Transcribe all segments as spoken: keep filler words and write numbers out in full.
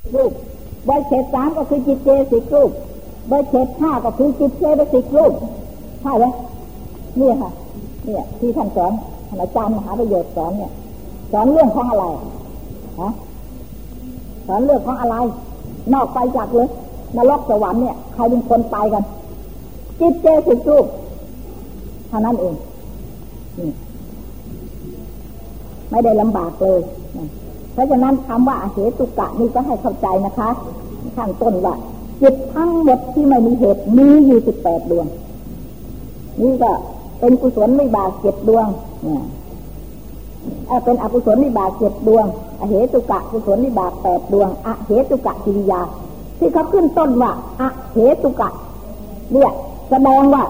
รูปใบเฉดสามก็คือจิตเจสิกรูปใบเฉดห้าก็คือจิตเจสิกรูปใช่ไหมนี่ค่ะเนี่ยที่ท่านสอนอาจารย์มหาประโยชน์สอนเนี่ยสอนเรื่องของอะไรฮะสอนเรื่องของอะไรนอกไปจากเลยนรกสวรรค์เนี่ยใครเป็นคนไปกันจิตเจสิกรูปเท่านั้นเองไม่ได้ลำบากเลยเพราะฉะนั้นคำว่าอเหตุกะนี่ก็ให้เข้าใจนะคะข้างต้นว่าจิตทั้งหมดที่ไม่มีเหตุมีอยู่สิบแปดดวงนี่ก็เป็นกุศลวิบากเจ็ดดวงเนี่ยเป็นอกุศลวิบากเจ็ดดวงอเหตุกะกุศลวิบากแปดดวงอเหตุกะกิริยาที่เขาขึ้นต้นว่าอเหตุกะเนี่ยแสดงว่า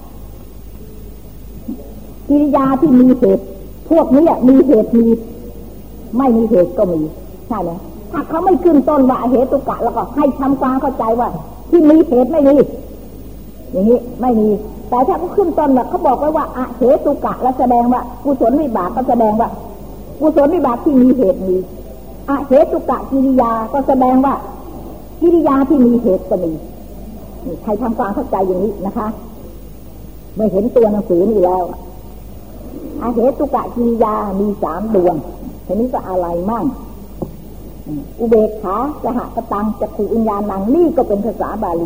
กิริยาที่มีเหตุพวกนี้มีเหตุมีไม่มีเหตุก็มีใช่ไหมถ้าเขาไม่ขึ้นต้นว่าอเหตุกะแล้วก็ให้ทำความเข้าใจว่าที่มีเหตุไม่มีอย่างนี้ไม่มีแต่ถ้าเขาขึ้นต้นแบบเขาบอกไว้ว่าอเหตุกะแล้วแสดงว่ากุศลวิบากก็แสดงว่ากุศลวิบากที่มีเหตุมีอเหตุกะกิริยาก็แสดงว่ากิริยาที่มีเหตุก็มีนี่ใครทำความเข้าใจอย่างนี้นะคะไม่เห็นตัวหนังสือนี่แล้วอเหตุกะกิริยามีสามดวงทีนี้ก็อะไรมั่งอุเบกขาสหกตังจักขุวิญญาณังนี่ก็เป็นภาษาบาลี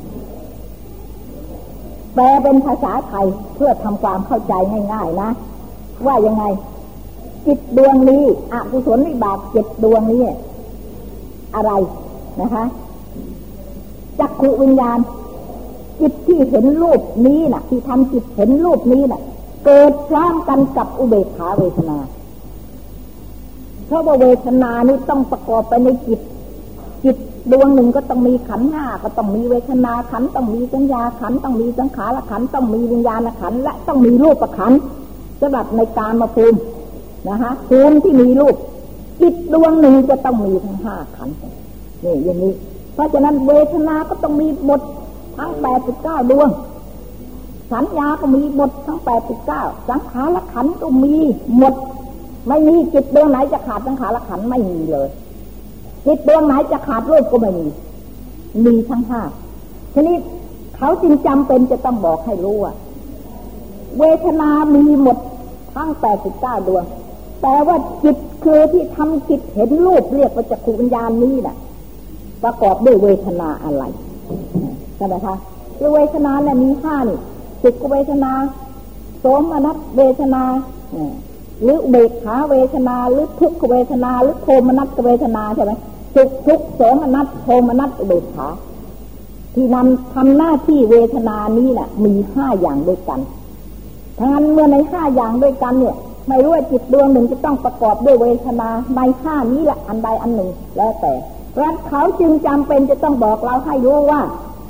แปลเป็นภาษาไทยเพื่อทำความเข้าใจง่ายๆนะว่ายังไงจิตดวงนี้อกุศลวิบากเจ็ดดวงนี้อะไรนะคะจักขุวิญญาณจิตที่เห็นรูปนี้น่ะที่ทำจิตเห็นรูปนี้น่ะเกิดพร้อมกันกับอุเบกขาเวทนาเพราะว่าเวทนานี้ต้องประกอบไปในจิตจิตดวงหนึ่งก็ต้องมีขันธ์ห้าก็ต้องมีเวทนาขันธ์ต้องมีสัญญาขันธ์ต้องมีสังขารขันธ์ต้องมีวิญญาณขันธ์และต้องมีรูปขันธ์สำหรับในกามภูมินะคะภูมิที่มีรูปจิตดวงหนึ่งจะต้องมีทั้งห้าขันธ์นี่อย่างนี้เพราะฉะนั้นเวทนาก็ต้องมีหมดทั้งแปดสิบเก้าดวงสัญญาก็มีหมดทั้งแปดสิบเก้าสังขารขันธ์ก็มีหมดไม่มีจิตดวงไหนจะขาดสังขารขันธ์ไม่มีเลยจิตดวงไหนจะขาดรูปก็ไม่มีมีทั้งห้าทีนี้เขาจึงจำเป็นจะต้องบอกให้รู้ว่าเวทนามีหมดทั้งแปดสิบเก้าดวงแต่ว่าจิตคือที่ทำจิตเห็นรูปเรียกว่าจักขุวิญญาณนี้น่ะประกอบด้วยเวทนาอะไรใช่ไหมคะคือเวทนาเนี่ยมีห้านี่สุขเวทนาโสมนัสเวทนาหรืออุเบกขาเวทนาหรือทุกขเวทนาหรือโทมนัสเวทนาใช่ไหมสุขทุกข์โสมนัสโทมนัสอุเบกขาที่นำทำหน้าที่เวทนานี้น่ะมีห้าอย่างด้วยกันทั้งนั้นเมื่อในห้าอย่างด้วยกันเนี่ยไม่รู้ว่าจิตดวงหนึ่งจะต้องประกอบด้วยเวทนาในห้านี้แหละอันใดอันหนึ่งแล้วแต่เพราะฉะนั้นเขาจึงจำเป็นจะต้องบอกเราให้รู้ว่า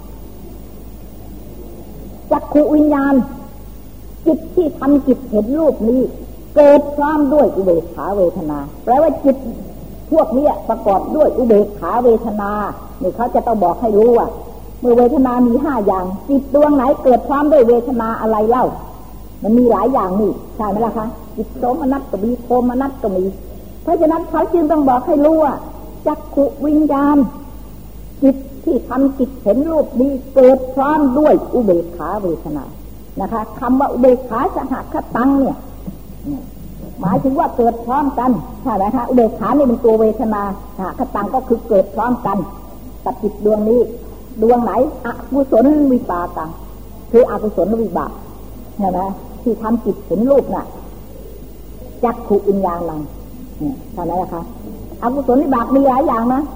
จักขุวิญญาณจิตที่ทำจิตเห็นรูปนี้เกิดพร้อมด้วยอุเบกขาเวทนาแปลว่าจิตพวกนี้ประกอบด้วยอุเบกขาเวทนานี่เขาจะต้องบอกให้รู้ว่าเมื่อเวทนามีห้าอย่างจิตดวงไหนเกิดพร้อมด้วยเวทนาอะไรเล่ามันมีหลายอย่างนี่ใช่ไหมล่ะคะจิตโสมนัสก็มีโทมนัสก็มีเพราะฉะนั้นเขาจึงต้องบอกให้รู้ว่าจักขุวิญญาณจิตที่ทำจิตเห็นรูปนี้เกิดพร้อมด้วยอุเบกขาเวทนานะคะคำว่าอุเบกขาสหคตังเนี่ยหมายถึงว่าเกิดพร้อมกันใช่ไหมคะอุเบกขานี่เป็นตัวเวทนาสหคตังก็คือเกิดพร้อมกันกับจิตดวงนี้ดวงไหนอกุศลวิปากังคืออกุศลวิบากใช่ไหมที่ทำจิตเห็นรูปน่ะจักขุวิญญาณังใช่ไหมล่ะคะอกุศลวิบากมีหลายอย่างนะ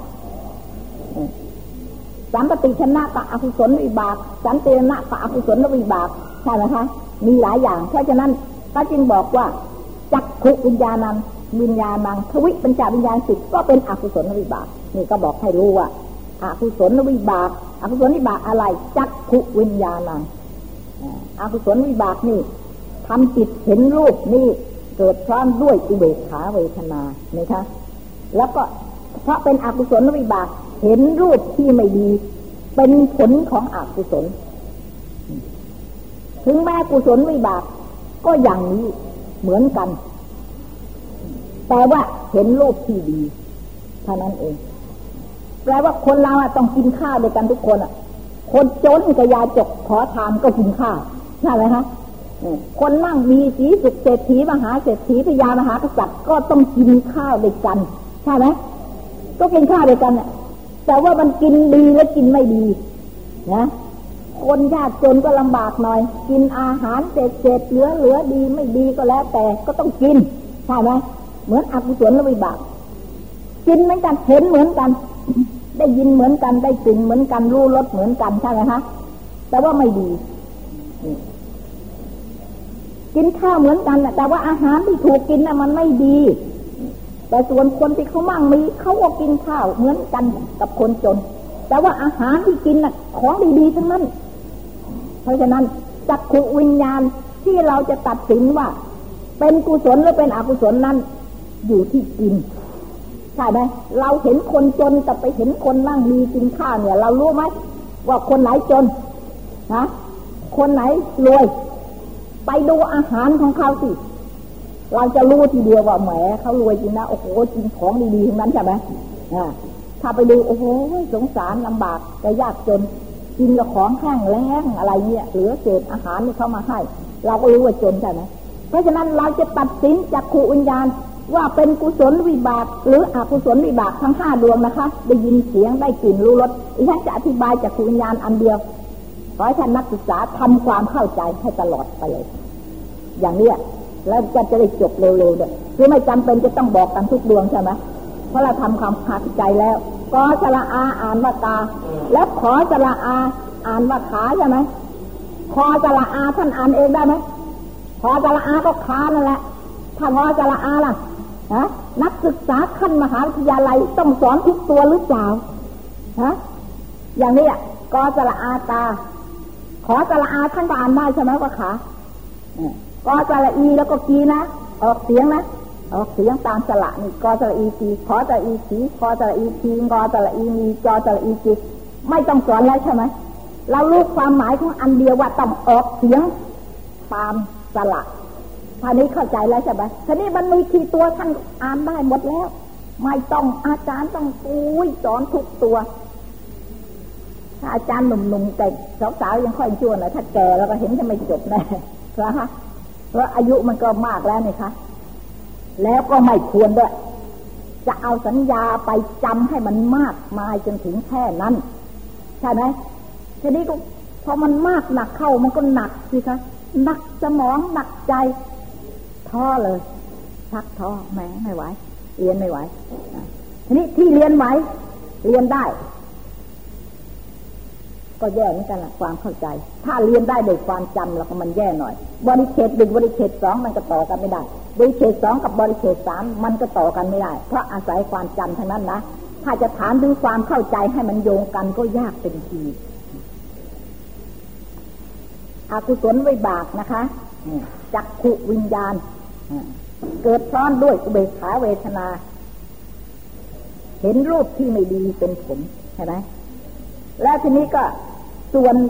สัมปติชนะกับอกุศลวิบากสันตินะกับอกุศลวิบากใช่ไหมคะมีหลายอย่างเพราะฉะนั้นก็จึงบอกว่าจักขุวิญญาณังวิญญาณังทวิปัญจวิญญาณสิบก็เป็นอกุศลวิบากนี่ก็บอกให้รู้ว่าอกุศลวิบากอกุศลวิบากอะไรจักขุวิญญาณังอกุศลวิบากนี่ทำจิตเห็นรูปนี่เกิดพร้อมด้วยอุเบกขาเวทนานี่คะแล้วก็เพราะเป็นอกุศลวิบากเห็นรูปที่ไม่ดีเป็นผลของอกุศลถึงแม้กุศลวิบากก็อย่างนี้เหมือนกันแต่ว่าเห็นรูปที่ดีเท่านั้นเองลว่าคนเราต้องกินข้าวด้วยกันทุกคนอ่ะคนจนกับยาจกขอทานก็กินข้าวใช่ไหมคะคนนั่งมีสีสุขเศรษฐีมหาเศรษฐีพญามหากษัตริย์ก็ต้องกินข้าวด้วยกันใช่ไหมก็กินข้าวด้วยกันแต่ว่ามันกินดีและกินไม่ดีนะคนยากจนก็ลำบากหน่อยกินอาหารเศษเศษเหลือเหลือดีไม่ดีก็แล้วแต่ก็ต้องกินใช่ไหมเหมือนอกุศลและวิบากกินเหมือนกันเห็นเหมือนกันได้ยินเหมือนกันได้กลิ่นเหมือนกันรู้รสเหมือนกันใช่ไหมคะแต่ว่าไม่ดีกินข้าวเหมือนกันแต่ว่าอาหารที่ถูกกินน่ะมันไม่ดีแต่ส่วนคนที่เขามั่งมีเขาก็กินข้าวเหมือนกันกับคนจนแต่ว่าอาหารที่กินน่ะของดีๆทั้งนั้นเพราะฉะนั้นจักขุวิญญาณที่เราจะตัดสินว่าเป็นกุศลหรือเป็นอกุศลนั้นอยู่ที่กินใช่ไหมเราเห็นคนจนแต่ไปเห็นคนนั่งมีกินข้าวเนี่ยเรารู้ไหมว่าคนไหนจนนะคนไหนรวยไปดูอาหารของเขาสิเราจะรู้ทีเดียวว่าแหมเขารวยจริงนะโอ้โหกินของดีๆทั้งนั้นใช่ไหมอ่าถ้าไปดูโอ้โหสงสารลำบากแต่ยากจนกินกับของแห้งแล้งอะไรเนี่ยเหลือเศษอาหารที่เขามาให้เราก็รู้ว่าจนใช่ไหมเพราะฉะนั้นเราจะตัดสินจักขุวิญญาณว่าเป็นกุศลวิบากหรืออกุศลวิบากทั้งห้าดวงนะคะได้ยินเสียงได้กลิ่นรู้รสดิฉันจะอธิบายจักขุวิญญาณอันเดียวขอให้ท่านนักศึกษาทำความเข้าใจให้ตลอดไปเลยอย่างนี้แล้วจะจะได้จบเร็วๆด้วยคือไม่จำเป็นจะต้องบอกกันทุกดวงใช่ไหมเพราะเราทำความเข้าใจแล้วกอสระอาอ่านว่ากาแล้วขอสระอาอ่านว่าขาใช่ไหมคอสระอาท่านอ่านเองได้ไหมคอสระอาก็ขานั่นแหละถ้างอสระอาล่ะฮะนักศึกษาขั้นมหาวิทยาลัยต้องสอนทุกตัวหรือเปล่าฮะอย่างนี้อ่ะกอสระอาตาขอสระอาท่านก็อ่านได้ใช่ไหมว่าขากอสระอีแล้วก็กีนะออกเสียงนะออกเสียงตามสระนี่กอสระอีกีขอสระอีขีขอสระอีคีงอสระอีมีจอสระอีจิไม่ต้องสอนแล้วใช่ไหมเรารู้ความหมายของอันเดียวว่าต้องออกเสียงตามสระท่านี้เข้าใจแล้วใช่ไหมทีนี้มันมีกี่ตัวท่านอ่านได้หมดแล้วไม่ต้องอาจารย์ต้องอุ้ยสอนทุกตัวถ้าอาจารย์หนุ่มๆแต่สาวๆยังค่อยชั่วหน่อยถ้าแก่แล้วก็เห็นจะไม่จบแน่นะคะเพราะอายุมันก็มากแล้วนี่คะแล้วก็ไม่ควรด้วยจะเอาสัญญาไปจำให้มันมากมายจนถึงแค่นั้นใช่ไหมทีนี้ก็พอมันมากหนักเข้ามันก็หนักสิคะหนักสมองหนักใจท้อเลยชักท้อแหมไม่ไหวเรียนไม่ไหวทีนี้ที่เรียนไหวเรียนได้ก็แย่เหมือนกันละความเข้าใจถ้าเรียนได้โดยความจำแล้วก็มันแย่หน่อยบริเขตหนึ่งบริเขตสองมันก็ต่อกันไม่ได้บริเขตสองกับบริเขตสามมันก็ต่อกันไม่ได้เพราะอาศัยความจำทั้งนั้นนะถ้าจะถามถึงความเข้าใจให้มันโยงกันก็ยากเป็นทีอกุศลวิบากนะคะจักขุวิญญาณเกิดซ้อนด้วยอุเบกขาเวทนาเห็นรูปที่ไม่ดีเป็นผลใช่ไหมแล้วทีนี้ก็ส่วน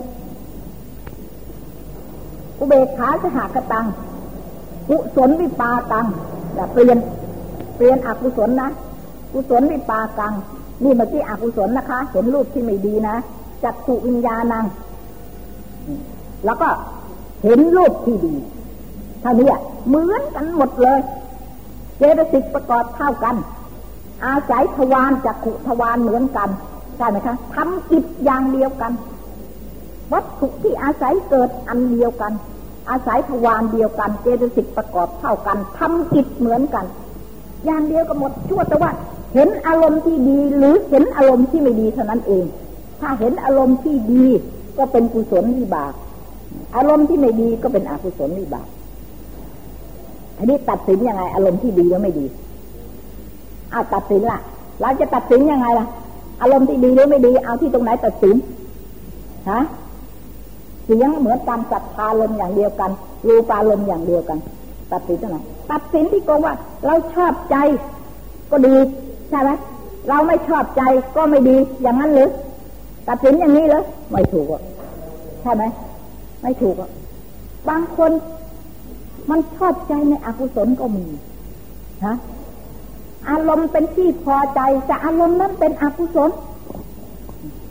อุเบกขาสหกตังกุศลวิปากังแต่เปลี่ยนเปลี่ยนอกุศลนะกุศลวิปากังนี่เมื่อกี้อกุศลนะคะเห็นรูปที่ไม่ดีนะจักขุวิญญาณังแล้วก็เห็นรูปที่ดีเท่านี้เหมือนกันหมดเลยเจตสิกประกอบเท่ากันอาศัยทวารจักขุทวารเหมือนกันใช่ไหมคะทำกิจอย่างเดียวกันวัตถุที่อาศัยเกิดอันเดียวกันอาศัยทวารเดียวกันเจตสิกประกอบเท่ากันทำกิจเหมือนกันอย่างเดียวกันหมดชั่วแต่ว่าเห็นอารมณ์ที่ดีหรือเห็นอารมณ์ที่ไม่ดีเท่านั้นเองถ้าเห็นอารมณ์ที่ดีก็เป็นกุศลวิบากอารมณ์ที่ไม่ดีก็เป็นอกุศลวิบากอันนี้ตัดสินยังไงอารมณ์ที่ดีหรือไม่ดีเอาตัดสินล่ะเราจะตัดสินยังไงล่ะอารมณ์ที่ดีหรือไม่ดีเอาที่ตรงไหนตัดสินฮะเสียงเหมือนกันศรัทธาลมอย่างเดียวกันรูปารมณ์อย่างเดียวกันตัดสินตรงไหนตัดสินที่ตรงว่าเราชอบใจก็ดีใช่ไหมเราไม่ชอบใจก็ไม่ดีอย่างนั้นหรือตัดสินอย่างนี้เหรอไม่ถูกอ่ะใช่ไหมไม่ถูกอ่ะบางคนมันชอบใจในอกุศลก็มีฮะอารมณ์เป็นที่พอใจแต่อารมณ์นั้นเป็นอกุศล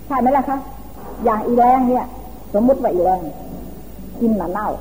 ใช่ไหมล่ะคะอย่างอีแรงเนี่ยสมมุติว่าอีแรงกินหมาเน่า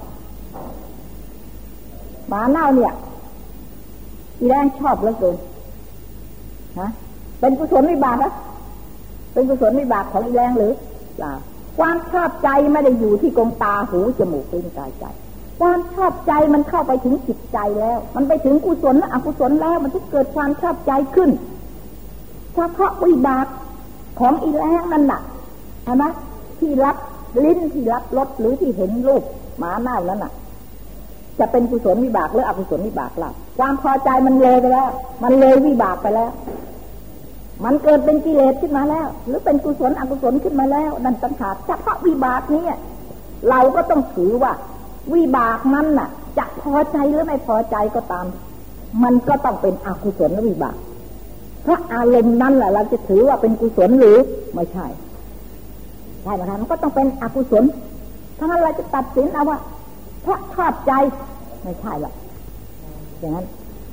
หมาเน่าเนี่ยอีแรงชอบเหลือเกินนะเป็นกุศลวิบากนะเป็นกุศลวิบากของอีแรงหรือเปล่าความชอบใจไม่ได้อยู่ที่กงตาหูจมูกลิ้นกายใจความชอบใจมันเข้าไปถึงจิตใจแล้วมันไปถึงกุศลและอกุศลแล้วมันจะเกิดความชอบใจขึ้นเฉพาะวิบากของอีแรงนั่นน่ะเห็นไหมที่รับลิ้นที่รับรสหรือที่เห็นรูปหมาเน่านั้นน่ะจะเป็นกุศลวิบากหรืออกุศลวิบากล่ะความพอใจมันเลยไปแล้วมันเลยวิบากไปแล้วมันเกิดเป็นกิเลสขึ้นมาแล้วหรือเป็นกุศลอกุศลขึ้นมาแล้วนั่นต่างหากเฉพาะวิบากนี้เราก็ต้องถือว่าวิบากนั้นน่ะจะพอใจหรือไม่พอใจก็ตามมันก็ต้องเป็นอกุศลวิบากเพราะอารมณ์นั้นแหละเราจะถือว่าเป็นกุศลหรือไม่ใช่ใช่ไหมคะมันก็ต้องเป็นอกุศลถ้างั้นเราจะตัดสินเอาว่าเพราะชอบใจไม่ใช่หรอกอย่างนั้น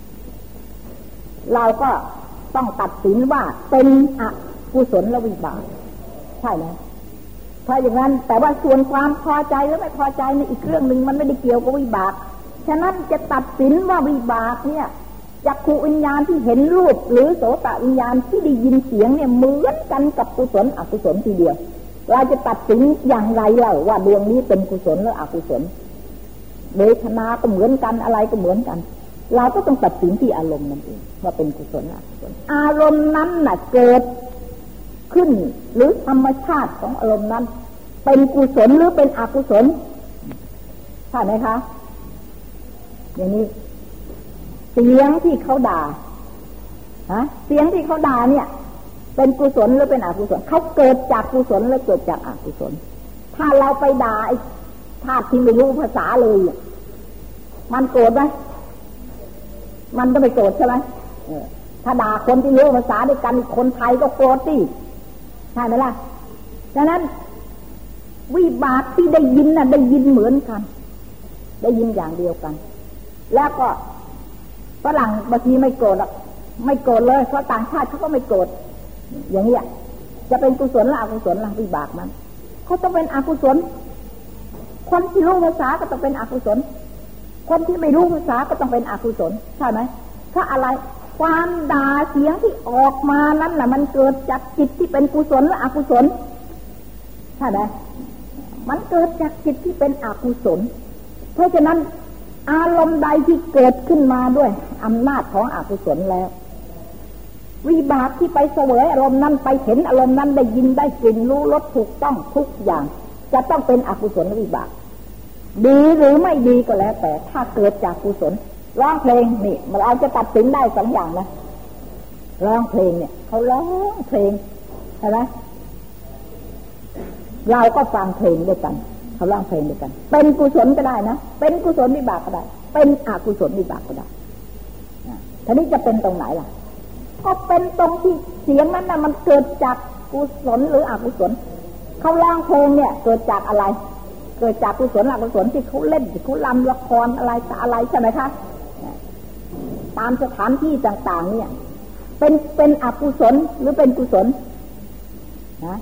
เราก็ต้องตัดสินว่าเป็นอกุศลวิบากใช่ไหมถ้าอย่างนั้นแต่ว่าส่วนความพอใจหรือไม่พอใจในอีกเรื่องหนึ่งมันไม่ได้เกี่ยวกับวิบากฉะนั้นจะตัดสินว่าวิบากเนี่ยจักขุวิญญาณที่เห็นรูปหรือโสตวิญญาณที่ได้ยินเสียงเนี่ยเหมือนกันกับกุศลอกุศลทีเดียวเราจะตัดสินอย่างไรเล่าว่าดวงนี้เป็นกุศลหรืออกุศลเวทนาก็เหมือนกันอะไรก็เหมือนกันเราก็ต้องตัดสินที่อารมณ์นั่นเองว่าเป็นกุศลหรืออกุศลอารมณ์นั้นน่ะเกิดขึ้นหรือธรรมชาติของอารมณ์นั้นเป็นกุศลหรือเป็นอกุศลใช่ไหมคะอย่างนี้เสียงที่เขาด่าฮะเสียงที่เขาด่าเนี่ยเป็นกุศลหรือเป็นอกุศลเขาเกิดจากกุศลหรือเกิดจากอกุศลถ้าเราไปด่าไอ้ธาตุที่ไม่รู้ภาษาเลยมันโกรธไหมมันก็ไม่โกรธใช่ไหมถ้าด่าคนที่รู้ภาษาด้วยกันคนไทยก็โกรธสิใช่ไหมล่ะฉะนั้นวิบากที่ได้ยินน่ะได้ยินเหมือนกันได้ยินอย่างเดียวกันแล้วก็ฝรั่งบางทีไม่โกรธหรอกไม่โกรธเลยเพราะต่างชาติเขาก็ไม่โกรธอย่างนี้จะเป็นกุศลหรืออกุศลล่ะวิบากมันเขาต้องเป็นอกุศลคนที่รู้ภาษาก็ต้องเป็นอกุศลคนที่ไม่รู้ภาษาก็ต้องเป็นอกุศลใช่ไหมเพราะอะไรความด่าเสียงที่ออกมานั้นน่ะมันเกิดจากจิตที่เป็นกุศลหรืออกุศลใช่ไหมมันเกิดจากจิตที่เป็นอกุศลเพราะฉะนั้นอารมณ์ใดที่เกิดขึ้นมาด้วยอำนาจของอกุศลแล้ววิบากที่ไปเสวยอารมณ์นั้นไปเห็นอารมณ์นั้นได้ยินได้กลิ่นรู้รสถูกต้องทุกอย่างจะต้องเป็นอกุศลวิบากดีหรือไม่ดีก็แล้วแต่ถ้าเกิดจากกุศลร้องเพลงนี่เราจะตัดสินได้สองอย่างนะร้องเพลงเนี่ยเขาร้องเพลงใช่ไหมเราก็ฟังเพลงด้วยกันเขาร้องเพลงด้วยกันเป็นกุศลก็ได้นะเป็นกุศลวิบากก็ได้เป็นอกุศลวิบากก็ได้ทีนี้จะเป็นตรงไหนล่ะก็เป็นตรงที่เสียงนั้นน่ะมันเกิดจากกุศลหรืออกุศลเขาร้องเพลงเนี่ยเกิดจากอะไรเกิดจากกุศลอกุศลที่เขาเล่นที่เขารำละครอะไรอะไรใช่ไหมคะตามสถานที่ต่างๆเนี่ยเป็นเป็นอกุศลหรือเป็นกุศลนะ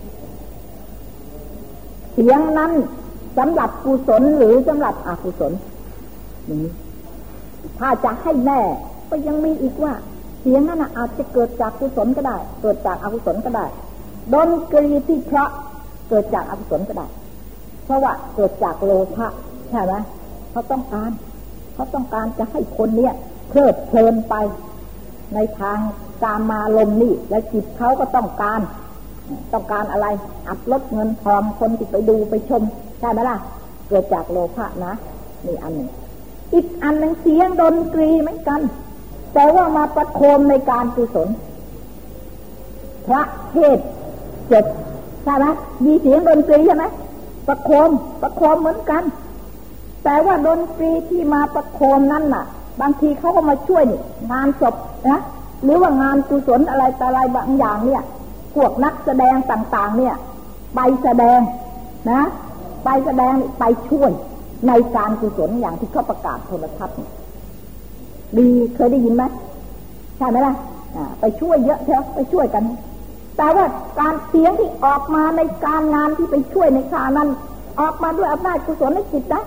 เสียงนั้นสำหรับกุศลหรือสำหรับอกุศลอย่างนี้ถ้าจะให้แน่ก็ยังมีอีกว่าเสียงนั้นอาจจะเกิดจากกุศลก็ได้เกิดจากอกุศลก็ได้ดนตรีที่เพราะเกิดจากอกุศลก็ได้เพราะว่าเกิดจากโลภะใช่ไหมเขาต้องการเขาต้องการจะให้คนเนี้ยเพลิดเพลินไปในทางกามารมณ์นี่และจิตเขาก็ต้องการต้องการอะไรอัดลดเงินทองคนที่ไปดูไปชมใช่ไหมล่ะเกิดจากโลภะนะนี่อันหนึ่งอีกอันหนึ่งเสียงดนตรีเหมือนกันแต่ว่ามาประโคมในการกุศลพระเทศเจ็ดใช่ไหมมีเสียงดนตรีใช่ไหมประโคมประโคมเหมือนกันแต่ว่าดนตรีที่มาประโคมนั่นน่ะบางทีเขาก็มาช่วยนี่งานศพนะหรือว่างานกุศลอะไรต่ออะไรบางอย่างเนี่ยพวกนักแสดงต่างๆเนี่ยไปแสดงนะไปแสดงไปช่วยในการกุศลอย่างที่เขาประกาศโทรทัศน์ดีเคยได้ยินไหมใช่ไหมล่ะไปช่วยเยอะเถอะไปช่วยกันแต่ว่าการเสียงที่ออกมาในการงานที่ไปช่วยในครานั้นออกมาด้วยอำนาจกุศลจิตนะ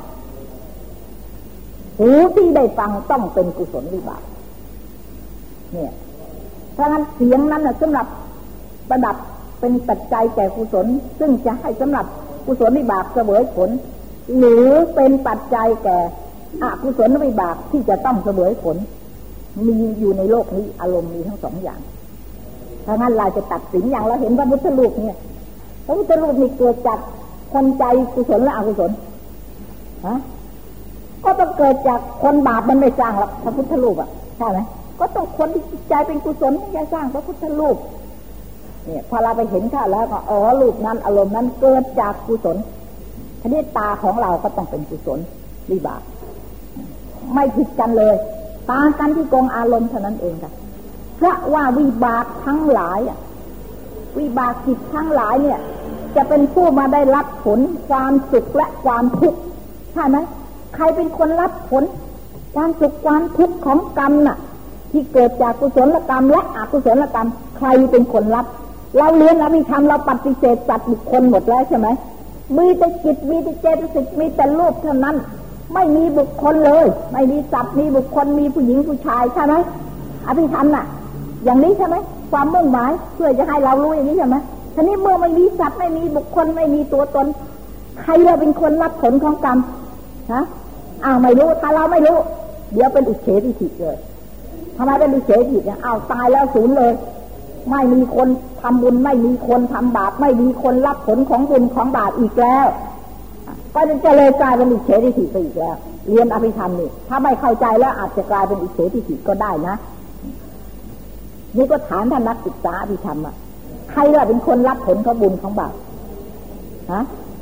หูที่ได้ฟังต้องเป็นกุศลวิบากเนี่ยเพราะงั้นเสียงนั้นนะสำหรับประดับเป็นปัจจัยแก่กุศลซึ่งจะให้สำหรับกุศลวิบากเสวยผลหรือเป็นปัจจัยแก่อกุศลวิบากที่จะต้องเสวยผลมีอยู่ในโลกนี้อารมณ์มีทั้งสองอย่างเพราะงั้นเราจะตัดสินอย่างเราเห็นพระพุทธรูปเนี่ยพระพุทธรูปนี่เกิดจากคนใจกุศลและอกุศลฮะก็ต้องเกิดจากคนบาปมันไม่สร้างหรอกพระพุทธรูปอ่ะใช่ไหมก็ต้องคนที่จิตใจเป็นกุศลที่จะสร้างพระพุทธรูปเนี่ยพอเราไปเห็นข้าแล้วก็อ๋อรูปนั้นอารมณ์นั้นเกิดจากกุศลทีนี้ตาของเราก็ต้องเป็นกุศลวิบากไม่ผิดกันเลยต่างกันที่กองอารมณ์เท่านั้นเองค่ะเพราะว่าวิบากทั้งหลายอ่ะวิบากจิตทั้งหลายเนี่ยจะเป็นผู้มาได้รับผลความสุขและความทุกข์ใช่ไหมใครเป็นคนรับผลความสุขความทุกข์ของกรรมน่ะที่เกิดจากกุศลกรรมและอกุศลกรรมใครเป็นคนรับเราเรียนอภิธรรมเราปฏิเสธสัตว์บุคคลหมดแล้วใช่ไหมมีแต่จิตมีแต่เจตสิกมีแต่รูปเท่านั้นไม่มีบุคคลเลยไม่มีสัตว์มีบุคคลมีผู้หญิงผู้ชายใช่ไหมอภิธรรมน่ะอย่างนี้ใช่ไหมความมุ่งหมายเพื่อจะให้เรารู้อย่างนี้ใช่ไหมทีนี้เมื่อไม่มีสัตว์ไม่มีบุคคลไม่มีตัวตนใครเราเป็นคนรับผลของกรรมฮะอ้าวไม่รู้ถ้าเราไม่รู้เดี๋ยวเป็นอุเฉทิฏฐิเลยทำไมเป็นอุเฉทิฏฐิเนี่ยอ้าวตายแล้วศูนย์เลยไม่มีคนทำบุญไม่มีคนทำบาปไม่มีคนรับผลของบุญของบาปอีกแล้วก็จะเลยกลายเป็นอุเฉทิฏฐิไปอีกแล้วเรียนอภิธรรมนี่ถ้าไม่เข้าใจแล้วอาจจะกลายเป็นอุเฉทิฏฐิก็ได้นะนี่ก็ถามท่านนักศึกษาอภิธรรมอ่ะใครล่ะเป็นคนรับผลของบุญของบาปฮะ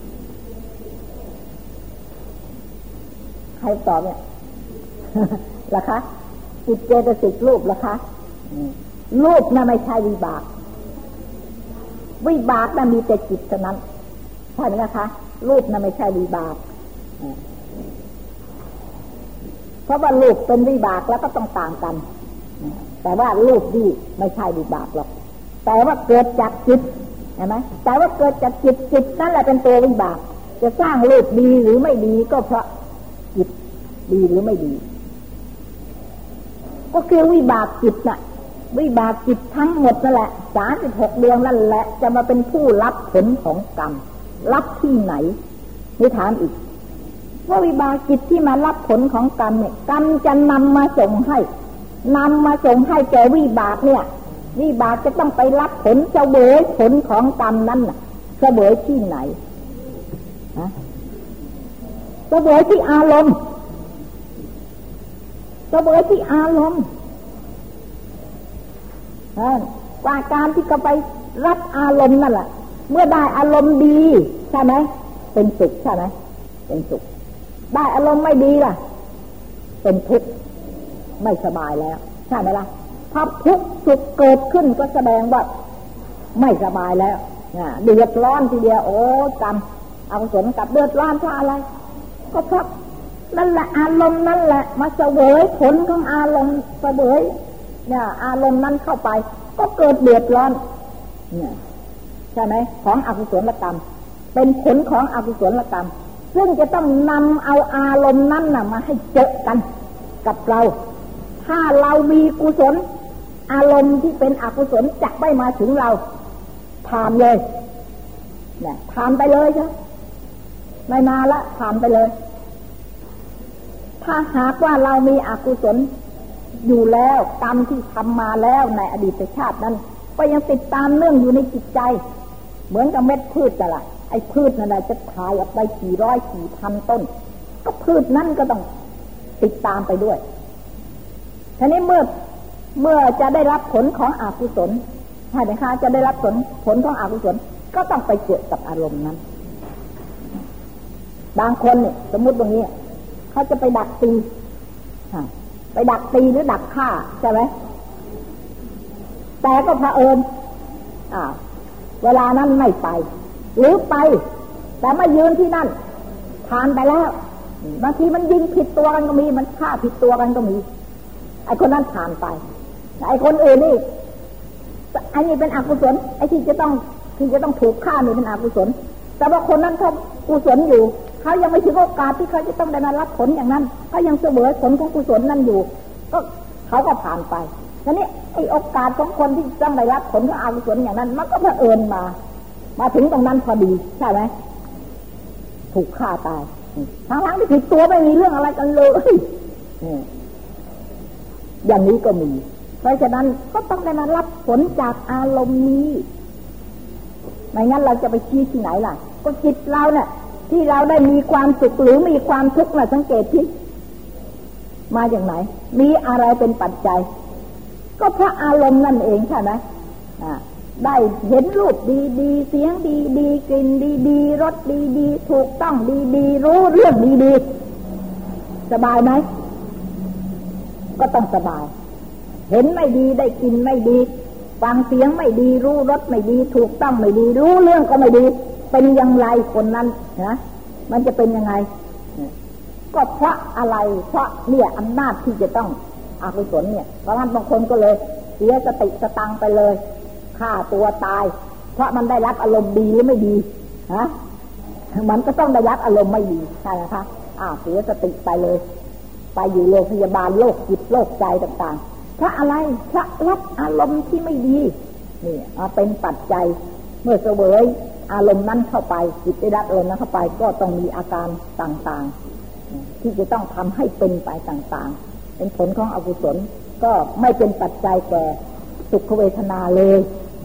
ใครตอบเนี่ยล่ะคะจิตเจตสิกรูปล่ะคะรูปน่ะไม่ใช่วิบากวิบากน่ะมีแต่จิตเท่านั้นใช่ไหมล่ะคะรูปน่ะไม่ใช่วิบากเพราะว่ารูปเป็นวิบากแล้วก็ต้องต่างกันแต่ว่ารูปนี่ไม่ใช่วิบากหรอกแต่ว่าเกิดจากจิตเห็นไหมแต่ว่าเกิดจากจิตจิตนั่นแหละเป็นตัววิบากจะสร้างรูปดีหรือไม่ดีก็เพราะจิตดีหรือไม่ดีก็คือวิบากจิตน่ะวิบากจิตทั้งหมดนั่นแหละสามสิบหกดวงนั่นแหละจะมาเป็นผู้รับผลของกรรมรับที่ไหนนี่ถามอีกว่าวิบากจิตที่มารับผลของกรรมเนี่ยกรรมจะนำมาส่งให้นำมาส่งให้แก่วิบากเนี่ยวิบากจะต้องไปรับผลเสวยผลของกรรมนั้นน่ะเสวยที่ไหนฮะเสวยที่อารมณ์เสวยที่อารมณ์กว่าการที่เขาไปรับอารมณ์นั่นแหละเมื่อได้อารมณ์ดีใช่ไหมเป็นสุขใช่ไหมเป็นสุขได้อารมณ์ไม่ดีล่ะเป็นทุกข์ไม่สบายแล้วใช่ไหมล่ะถ้าทุกข์สุขเกิดขึ้นก็แสดงว่าไม่สบายแล้วเดือดร้อนทีเดียวโอ้กรรมอกุศลกับเดือดร้อนเพราะอะไรก็เพราะนั่นแหละอารมณ์นั่นแหละมาเสวยผลของอารมณ์เสวยเนี่ยอารมณ์นั้นเข้าไปก็เกิดเดือดร้อนเนี่ยใช่ไหมของอกุศลกรรมเป็นผลของอกุศลกรรมซึ่งจะต้องนำเอาอารมณ์นั้นน่ะมาให้เจอกันกับเราถ้าเรามีกุศลอารมณ์ที่เป็นอกุศลจะไม่มาถึงเราผ่านเลยเนี่ยผ่านไปเลยใช่ไม่มาละผ่านไปเลยถ้าหากว่าเรามีอกุศลอยู่แล้วกรรมที่ทำมาแล้วในอดีตชาตินั้นก็ยังติดตามเนื่องอยู่ในจิตใจเหมือนกับเม็ดพืชนั่นแหละไอ้พืชนั่นแหละจะถ่ายออกไปกี่ร้อยกี่พันต้นก็พืชนั่นก็ต้องติดตามไปด้วยทีนี้เมื่อเมื่อจะได้รับผลของอกุศลใช่ไหมคะจะได้รับผลผลของอกุศลก็ต้องไปเกิดกับอารมณ์นั้นบางคนเนี่ยสมมุติตรงนี้เขาจะไปดักตีไปดักตีหรือดักฆ่าใช่ไหมแต่ก็เผอิญอ่าเวลานั้นไม่ไปหรือไปแต่มายืนที่นั่นผ่านไปแล้วบางทีมันยิงผิดตัวกันก็มีมันฆ่าผิดตัวกันก็มีไอ้คนนั้นผ่านไปไอ้คนอื่นนี่ไอ้นี่เป็นอกุศลไอ้ที่จะต้องที่จะต้องถูกฆ่านี่เป็นอกุศลแต่ว่าคนนั้นเขากุศลอยู่เขายังไม่ถึงโอกาสที่เขาจะต้องได้มารับผลอย่างนั้นเขายังเสวยผลของกุศลนั้นอยู่ก็เขาก็ผ่านไปทีนี้ไอ้โอกาสของคนที่ต้องได้รับผลของอกุศลอย่างนั้นมันก็เผอิญมามาถึงตรงนั้นพอดีใช่ไหมถูกฆ่าตายทั้งๆที่ผิดตัวไม่มีเรื่องอะไรกันเลยอย่างนี้ก็มีเพราะฉะนั้นก็ต้องได้มารับผลจากอารมณ์นี้ไม่งั้นเราจะไปชี้ที่ไหนล่ะก็จิตเราเนี่ยที่เราได้มีความสุขหรือมีความทุกข์น่ะสังเกตที่มาจากไหนมีอะไรเป็นปัจจัยก็เพราะอารมณ์นั่นเองใช่ไหมได้เห็นรูปดีๆเสียงดีๆกลิ่นดีๆรสดีๆถูกต้องดีๆรู้เรื่องดีๆสบายไหมก็ต้องสบายเห็นไม่ดีได้กินไม่ดีฟังเสียงไม่ดีรู้รสไม่ดีถูกต้องไม่ดีรู้เรื่องก็ไม่ดีเป็นอย่างไรคนนั้นนะมันจะเป็นยังไงก็เพราะอะไรเพราะเนี่ยอำนาจที่จะต้องอกุศลเนี่ยเพราะงั้นบางคนก็เลยเสียสติสตังไปเลยฆ่าตัวตายเพราะมันได้รับอารมณ์ดีหรือไม่ดีฮะมันก็ต้องได้รับอารมณ์ไม่ดีใช่ไหมคะอ้าวเสียสติไปเลยไปอยู่โรงพยาบาลโรคจิตโรคใจต่างๆเพราะอะไรเพราะรับอารมณ์ที่ไม่ดีนี่เป็นปัจจัยเมื่อเสวยอารมณ์นั้นเข้าไปจิตได้รับอารมณ์นั้นเข้าไปก็ต้องมีอาการต่างๆที่จะต้องทำให้เป็นไปต่างๆเป็นผลของอกุศลก็ไม่เป็นปัจจัยแก่สุขเวทนาเลย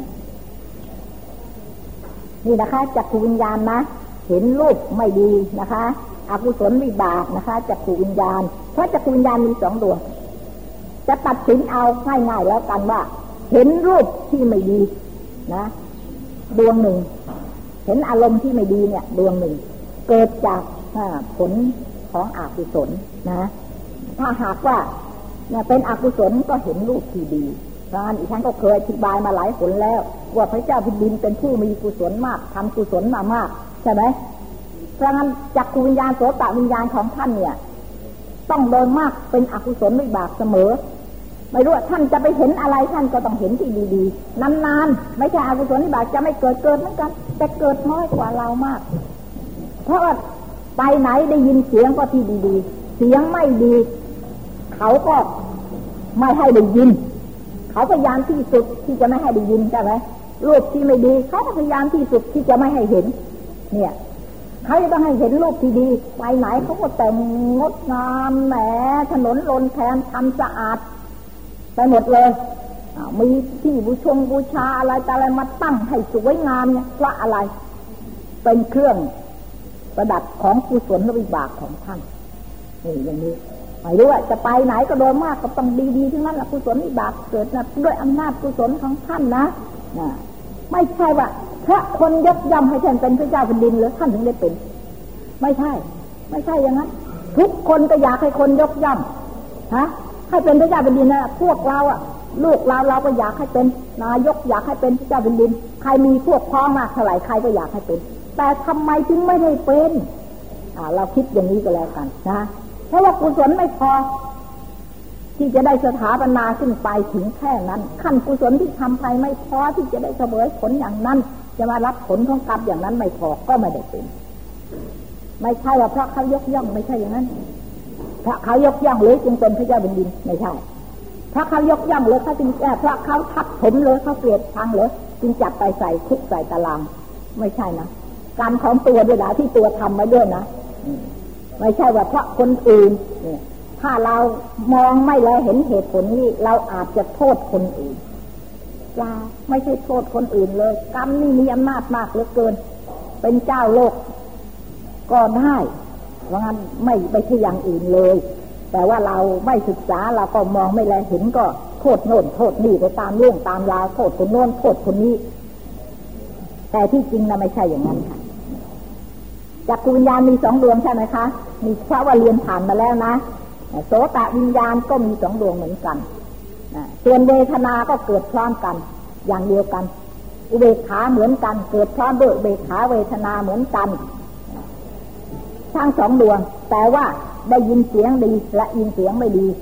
นี่นะคะจักขุวิญญาณนะเห็นรูปไม่ดีนะคะอกุศลวิบากนะคะจักขุวิญญาณเพราะจักขุวิญญาณมีสองดวงจะตัดสินเอาง่ายๆแล้วกันว่าเห็นรูปที่ไม่ดีนะดวงหนึ่งเห็นอารมณ์ที่ไม่ดีเนี่ยดวงหนึ่งเกิดจากผลของอกุศลนะถ้าหากว่าเนี่ยเป็นอกุศลก็เห็นรูปที่ดีเพราะฉะนั้นอีกครั้งก็เคยอธิบายมาหลายผลแล้วว่าพระเจ้าแผ่นดินเป็นผู้มีกุศลมากทำกุศลมามากใช่ไหมเพราะงั้นจักขุวิญญาณโสตวิญญาณของท่านเนี่ยต้องโดยมากเป็นอกุศลวิบากเสมอไม่รู้ว่าท่านจะไปเห็นอะไรท่านก็ต้องเห็นที่ดีๆนานๆไม่ใช่อกุศลวิบากจะไม่เกิดเกิดเหมือนกันแต่เกิดน้อยกว่าเรามากเพราะว่าไปไหนได้ยินเสียงก็ที่ดีๆเสียงไม่ดีเขาก็ไม่ให้ได้ยินเขาพยายามที่สุดที่จะไม่ให้ได้ยินใช่ไหมรูปที่ไม่ดีเขาพยายามที่สุดที่จะไม่ให้เห็นเนี่ยเขาจะต้องให้เห็นรูปที่ดีไปไหนเขาก็แต่งงดงามแหมถนนลนแทนทำสะอาดไปหมดเลยมีที่บูชงบูชาอะไรแต่อะไรมาตั้งให้สวยงามเนี่ยเพราะอะไรเป็นเครื่องประดับของกุศลวิบากของท่านนี่อย่างนี้ไม่รู้ว่าจะไปไหนก็โดยมากก็ต้องดีๆทั้งนั้นแหละกุศลวิบากเกิดนะด้วยอำนาจกุศลของท่านนะนะไม่ใช่ว่าพระคนยกย่องให้ท่านเป็นพระเจ้าแผ่นดินหรือท่านถึงได้เป็นไม่ใช่ไม่ใช่อย่างนั้นทุกคนก็อยากให้คนยกย่องฮะให้เป็นพระเจ้าแผ่นดินนะพวกเราอะลูกเราเราก็อยากให้เป็นนายกอยากให้เป็นพระเจ้าแผ่นดินใครมีพวกพ้องมากเท่าไหร่ใครก็อยากให้เป็นแต่ทำไมจึงไม่ได้เป็นอ่าเราคิดอย่างนี้ก็แล้วกันนะเพราะว่ากุศลไม่พอที่จะได้สถาปนาขึ้นไปถึงแค่นั้นขั้นกุศลที่ทำไปไม่พอที่จะได้เสวยผลอย่างนั้นจะมารับผลของกรรมอย่างนั้นไม่พอก็ไม่ได้เป็นไม่ใช่ว่าเพราะเขายกย่องไม่ใช่อย่างนั้นเพราะเขายกย่องเลยจึงเป็นพระเจ้าแผ่นดินไม่ใช่เพราะเขายกย่องเลยเขาจึงแก่เพราะเขาทับถมเลยเขาเกลียดชังเลยจึงจับไปใส่คุกใส่ตารางไม่ใช่นะกรรมของตัวด้วยนะที่ตัวทำมาด้วยนะไม่ใช่ว่าเพราะคนอื่นเนี่ยถ้าเรามองไม่แลเห็นเหตุผลนี้เราอาจจะโทษคนอื่นเปล่าไม่ใช่โทษคนอื่นเลยกรรมนี่มีอำนาจมากเหลือเกินเป็นเจ้าโลกก็ได้เพราะงั้นไม่ไม่ใช่อย่างอื่นเลยแต่ว่าเราไม่ศึกษาเราก็มองไม่แลเห็นก็โทษโน่นโทษนี่ไปตามเรื่องตามราวโทษคนโน่นโทษคนนี้แต่ที่จริงนะไม่ใช่อย่างนั้นค่ะจักขุวิญญาณมีสองดวงใช่ไหมคะมีเพราะว่าเรียนผ่านมาแล้วนะโสตวิญญาณก็มีสองดวงเหมือนกันส่วนเวทนาก็เกิดพร้อมกันอย่างเดียวกันอุเบกขาเหมือนกันเกิดพร้อมด้วยอุเบกขาเวทนาเหมือนกันทั้งสองดวงแต่ว่าได้ยินเสียงดีและยินเสียงไม่ดี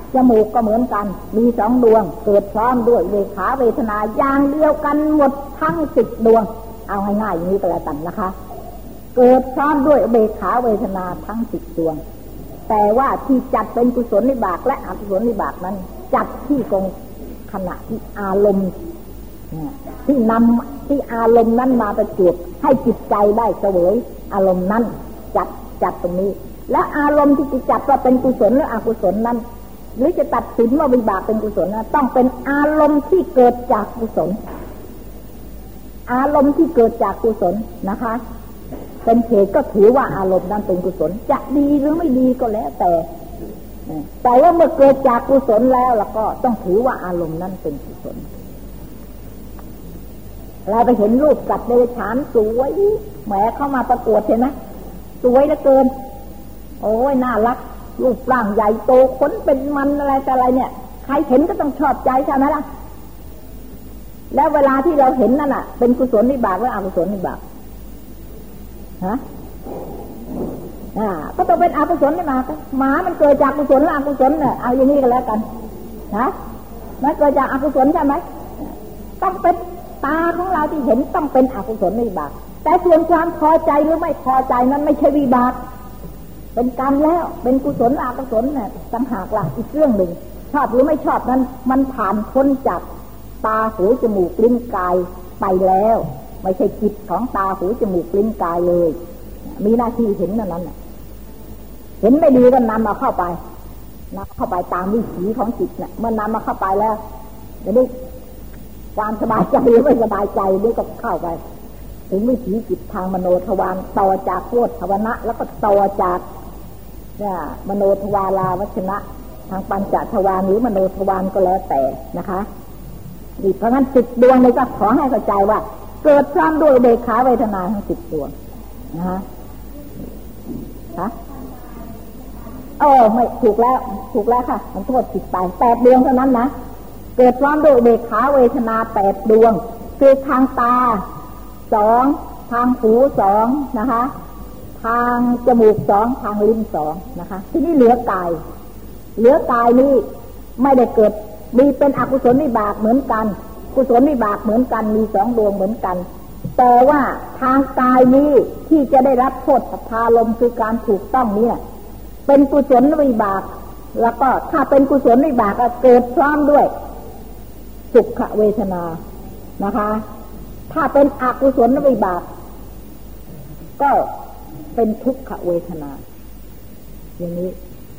จมูกก็เหมือนกันมีสองดวงเกิดพร้อมด้วยเวขาเวทนาอย่างเดียวกันหมดทั้งสิบดวงเอาง่ายๆอย่างนี้ก็แล้วกันนะคะเกิดพร้อมด้วยเวขาเวทนาทั้งสิบดวงแต่ว่าที่จัดเป็นกุศลวิบากและอกุศลวิบากนั้นจัดที่ตรงขณะที่อารมณ์ที่นำที่อารมณ์นั้นมาประจวบให้จิตใจได้เสวยอารมณ์นั้นจัดจัดตรงนี้และอารมณ์ที่จิตจัดว่าเป็นกุศลหรืออกุศลนั้นหรือจะตัดสินว่าวิบากเป็นกุศลนะต้องเป็นอารมณ์ที่เกิดจากกุศลอารมณ์ที่เกิดจากกุศลนะคะเป็นเหตุก็ถือว่าอารมณ์นั้นเป็นกุศลจะดีหรือไม่ดีก็แล้วแต่แต่ว่าเมื่อเกิดจากกุศลแล้วแล้วก็ต้องถือว่าอารมณ์นั้นเป็นกุศลเราไปเห็นรูปสัตว์เดรัจฉานสวยแหมเข้ามาประกวดเห็นไหมสวยเหลือเกินโอ้ยน่ารักรูปร่างใหญ่โตขนเป็นมันอะไรแต่อะไรเนี่ยใครเห็นก็ต้องชอบใจใช่ไหมล่ะแล้วเวลาที่เราเห็นนั่นน่ะเป็นกุศลวิบากหรืออกุศลวิบากฮะอ่าก็ต้องเป็นอกุศลวิบากหมามันเกิดจากกุศลหรืออกุศลเนี่ยเอาอย่างนี้กันแล้วกันนะมันเกิดจากอกุศลใช่ไหมต้องเป็นตาของเราที่เห็นต้องเป็นอกุศลวิบากแต่ส่วนความพอใจหรือไม่พอใจนั้นไม่ใช่วิบากเป็นกรรมแล้วเป็นกุศลอกุศลเนี่ยต่างหากล่ะอีกเรื่องหนึ่งชอบหรือไม่ชอบนั้นมันผ่านพ้นจากตาหูจมูกลิ้นกายไปแล้วไม่ใช่จิตของตาหูจมูกลิ้นกายเลยมีหน้าที่เห็นนั้นนั้นเห็นไม่ดีก็นำมาเข้าไปนำเข้าไปตามวิถีของจิตเนี่ยเมื่อนำมาเข้าไปแล้วจะได้ความสบายใจหรือไม่สบายใจนี่ก็เข้าไปถึงวิถีจิตทางมโนทวารต่อจากโพธวนะแล้วก็ต่อจากเนี่ยมโนทวาราวัชนะทางปัญจทวารหรือมโนทวารก็แล้วแต่นะคะนี่เพราะงั้นสิบดวงนี้ก็ขอให้เข้าใจว่าเกิดพร้อมด้วยเบขาเวทนาทั้งสิบดวงนะคะฮะโอ้ไม่ถูกแล้วถูกแล้วค่ะมันโทษผิดไปแปดดวงเท่านั้นนะเกิดพร้อมด้วยเบขาเวทนาแปดดวงคือทางตาสองทางหูสองนะคะทางจมูกสองทางลิ้นสองนะคะที่นี่เหลือกายเหลือกายนี่ไม่ได้เกิดมีเป็นอกุศลวิบากเหมือนกันกุศลวิบากเหมือนกันมีสองดวงเหมือนกันแต่ว่าทางกายนี้ที่จะได้รับโทษพาลมคือการถูกต้องเนี่ยเป็นกุศลวิบากแล้วก็ถ้าเป็นกุศลวิบากก็เกิดพร้อมด้วยสุขเวทนานะคะถ้าเป็นอกุศลวิบากก็เป็นทุกขเวทนาอย่างนี้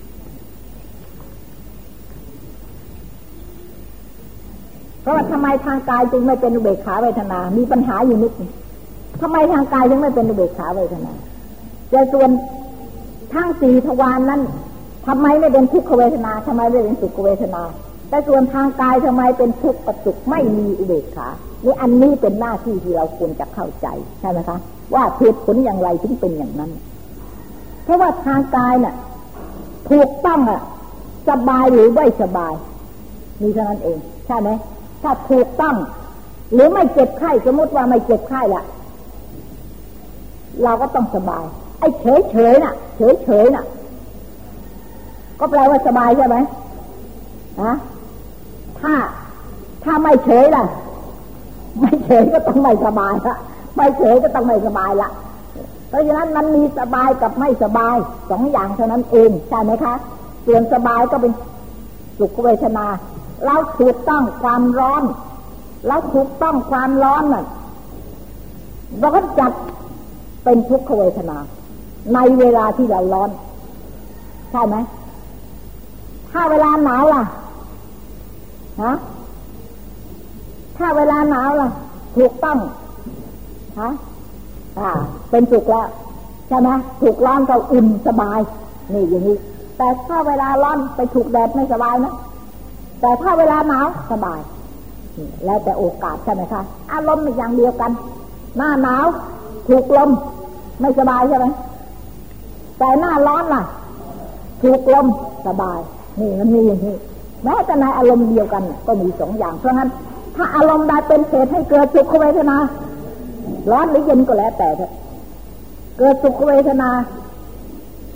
เพราะว่าทำไมทางกายจึงไม่เป็นอุเบกขาเวทนามีปัญหาอยู่นิดนึงทำไมทางกายจึงไม่เป็นอุเบกขาเวทนาแต่ส่วนทั้งสี่ทวารนั้นทำไมไม่เป็นทุกขเวทนาทำไมไม่เป็นสุขเวทนาแต่ส่วนทางกายทำไมเป็นทุกข์กับสุขไม่มีอุเบกขานี่อันนี้เป็นหน้าที่ที่เราควรจะเข้าใจใช่ไหมคะว่าเหตุผลอย่างไรถึงเป็นอย่างนั้นเพราะว่าทางกายน่ะถูกต้องอ่ะสบายหรือไม่สบายมีเท่านั้นเองใช่ไหมถ้าถูกต้องหรือไม่เจ็บไข้สมมติว่าไม่เจ็บไข้ละเราก็ต้องสบายไอ้เฉยเฉยน่ะเฉยเฉยน่ะก็แปลว่าสบายใช่ไหมนะถ้าถ้าไม่เฉยล่ะไม่เฉยก็ต้องไม่สบายละไม่เฉยก็ต้องไม่สบายละเพราะฉะนั้นมันมีสบายกับไม่สบายสองอย่างเท่านั้นเองใช่ไหมคะส่วนสบายก็เป็นสุขเวทนาเราถูกต้องความร้อนเราถูกต้องความร้อนน่ะเราก็จัดเป็นทุกขเวทนาในเวลาที่เราร้อนใช่ไหมถ้าเวลาหนาวล่ะฮะถ้าเวลาหนาวล่ะถูกต้องฮะอ่าเป็นสุขแล้วใช่ไหมถูกร้อนก็อุ่นสบายนี่อย่างนี้แต่ถ้าเวลาร้อนไปถูกแดดไม่สบายนะแต่ถ้าเวลาหนาวสบายแล้วแต่โอกาสใช่ไหมคะอารมณ์อย่างเดียวกันหน้าหนาวถูกลมไม่สบายใช่ไหมแต่หน้าร้อนล่ะถูกลมสบายนี่มันมีอย่างนี้แม้แต่ในอารมณ์เดียวกันก็มีสองอย่างเพราะงั้นถ้าอารมณ์ใดเป็นเหตุให้เกิดสุขเวทนาร้อนหรือเย็นก็แล้วแต่เถอะเกิดสุขเวทนา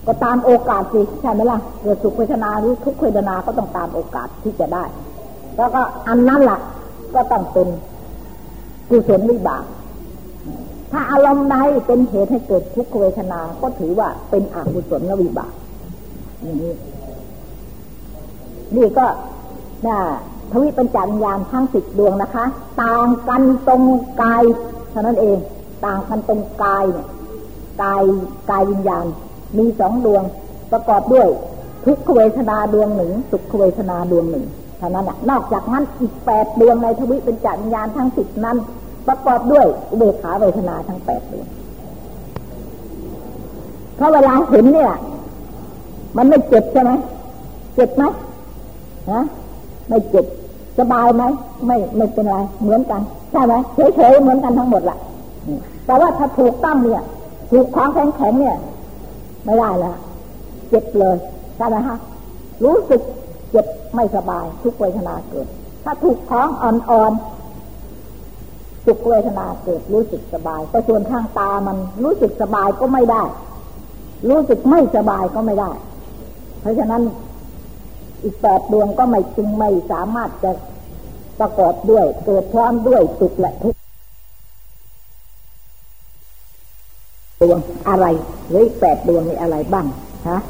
ก็ตามโอกาสสิใช่ไหมล่ะเกิดสุขเวทนาหรือทุกขเวทนาก็ต้องตามโอกาสที่จะได้แล้วก็อันนั้นล่ะก็ต้องเป็นกุศลวิบากถ้าอารมณ์ใดเป็นเหตุให้เกิดทุกขเวทนาก็ถือว่าเป็นอกุศลวิบากนี่นี่ก็น่ะทวิปัญจวิญญาณทั้งสิบดวงนะคะต่างกันตรงกายเท่านั้นเองต่างกันตรงกายเนี่ยกายกายวิญญาณมีสองดวงประกอบด้วยทุกขเวทนาดวงหนึ่งสุขเวทนาดวงหนึ่งเท่านั้นน่ะนอกจากนั้นอีกแปดดวงในทวิปัญจวิญญาณทั้งสิบนั้นประกอบด้วยอุเบกขาเวทนาทั้งแปดดวงเพราะเวลาเห็นเนี่ยมันไม่เจ็บใช่ไหมเจ็บไหมฮะไม่เจ็บสบายไหมไม่ไม่เป็นไรเหมือนกันใช่ไหมเฉยๆเหมือนกันทั้งหมดแหละแต่ว่าถ้าถูกตั้งเนี่ยถูกของแข็งๆเนี่ยไม่ได้แล้วเจ็บเลยใช่ไหมฮะรู้สึกเจ็บไม่สบายทุกเวทนาเกิดถ้าถูกของอ่อนๆสุขเวทนาเกิดรู้สึกสบายแต่ส่วนทางตามันรู้สึกสบายก็ไม่ได้รู้สึกไม่สบายก็ไม่ได้เพราะฉะนั้นอีกแปดดวงก็ไม่จึงไม่สามารถจะประกอบด้วยเกิดพร้อมด้วยสุขและทุกข์ดวงอะไรหรือแปดดวงนี่อะไรบ้างฮะ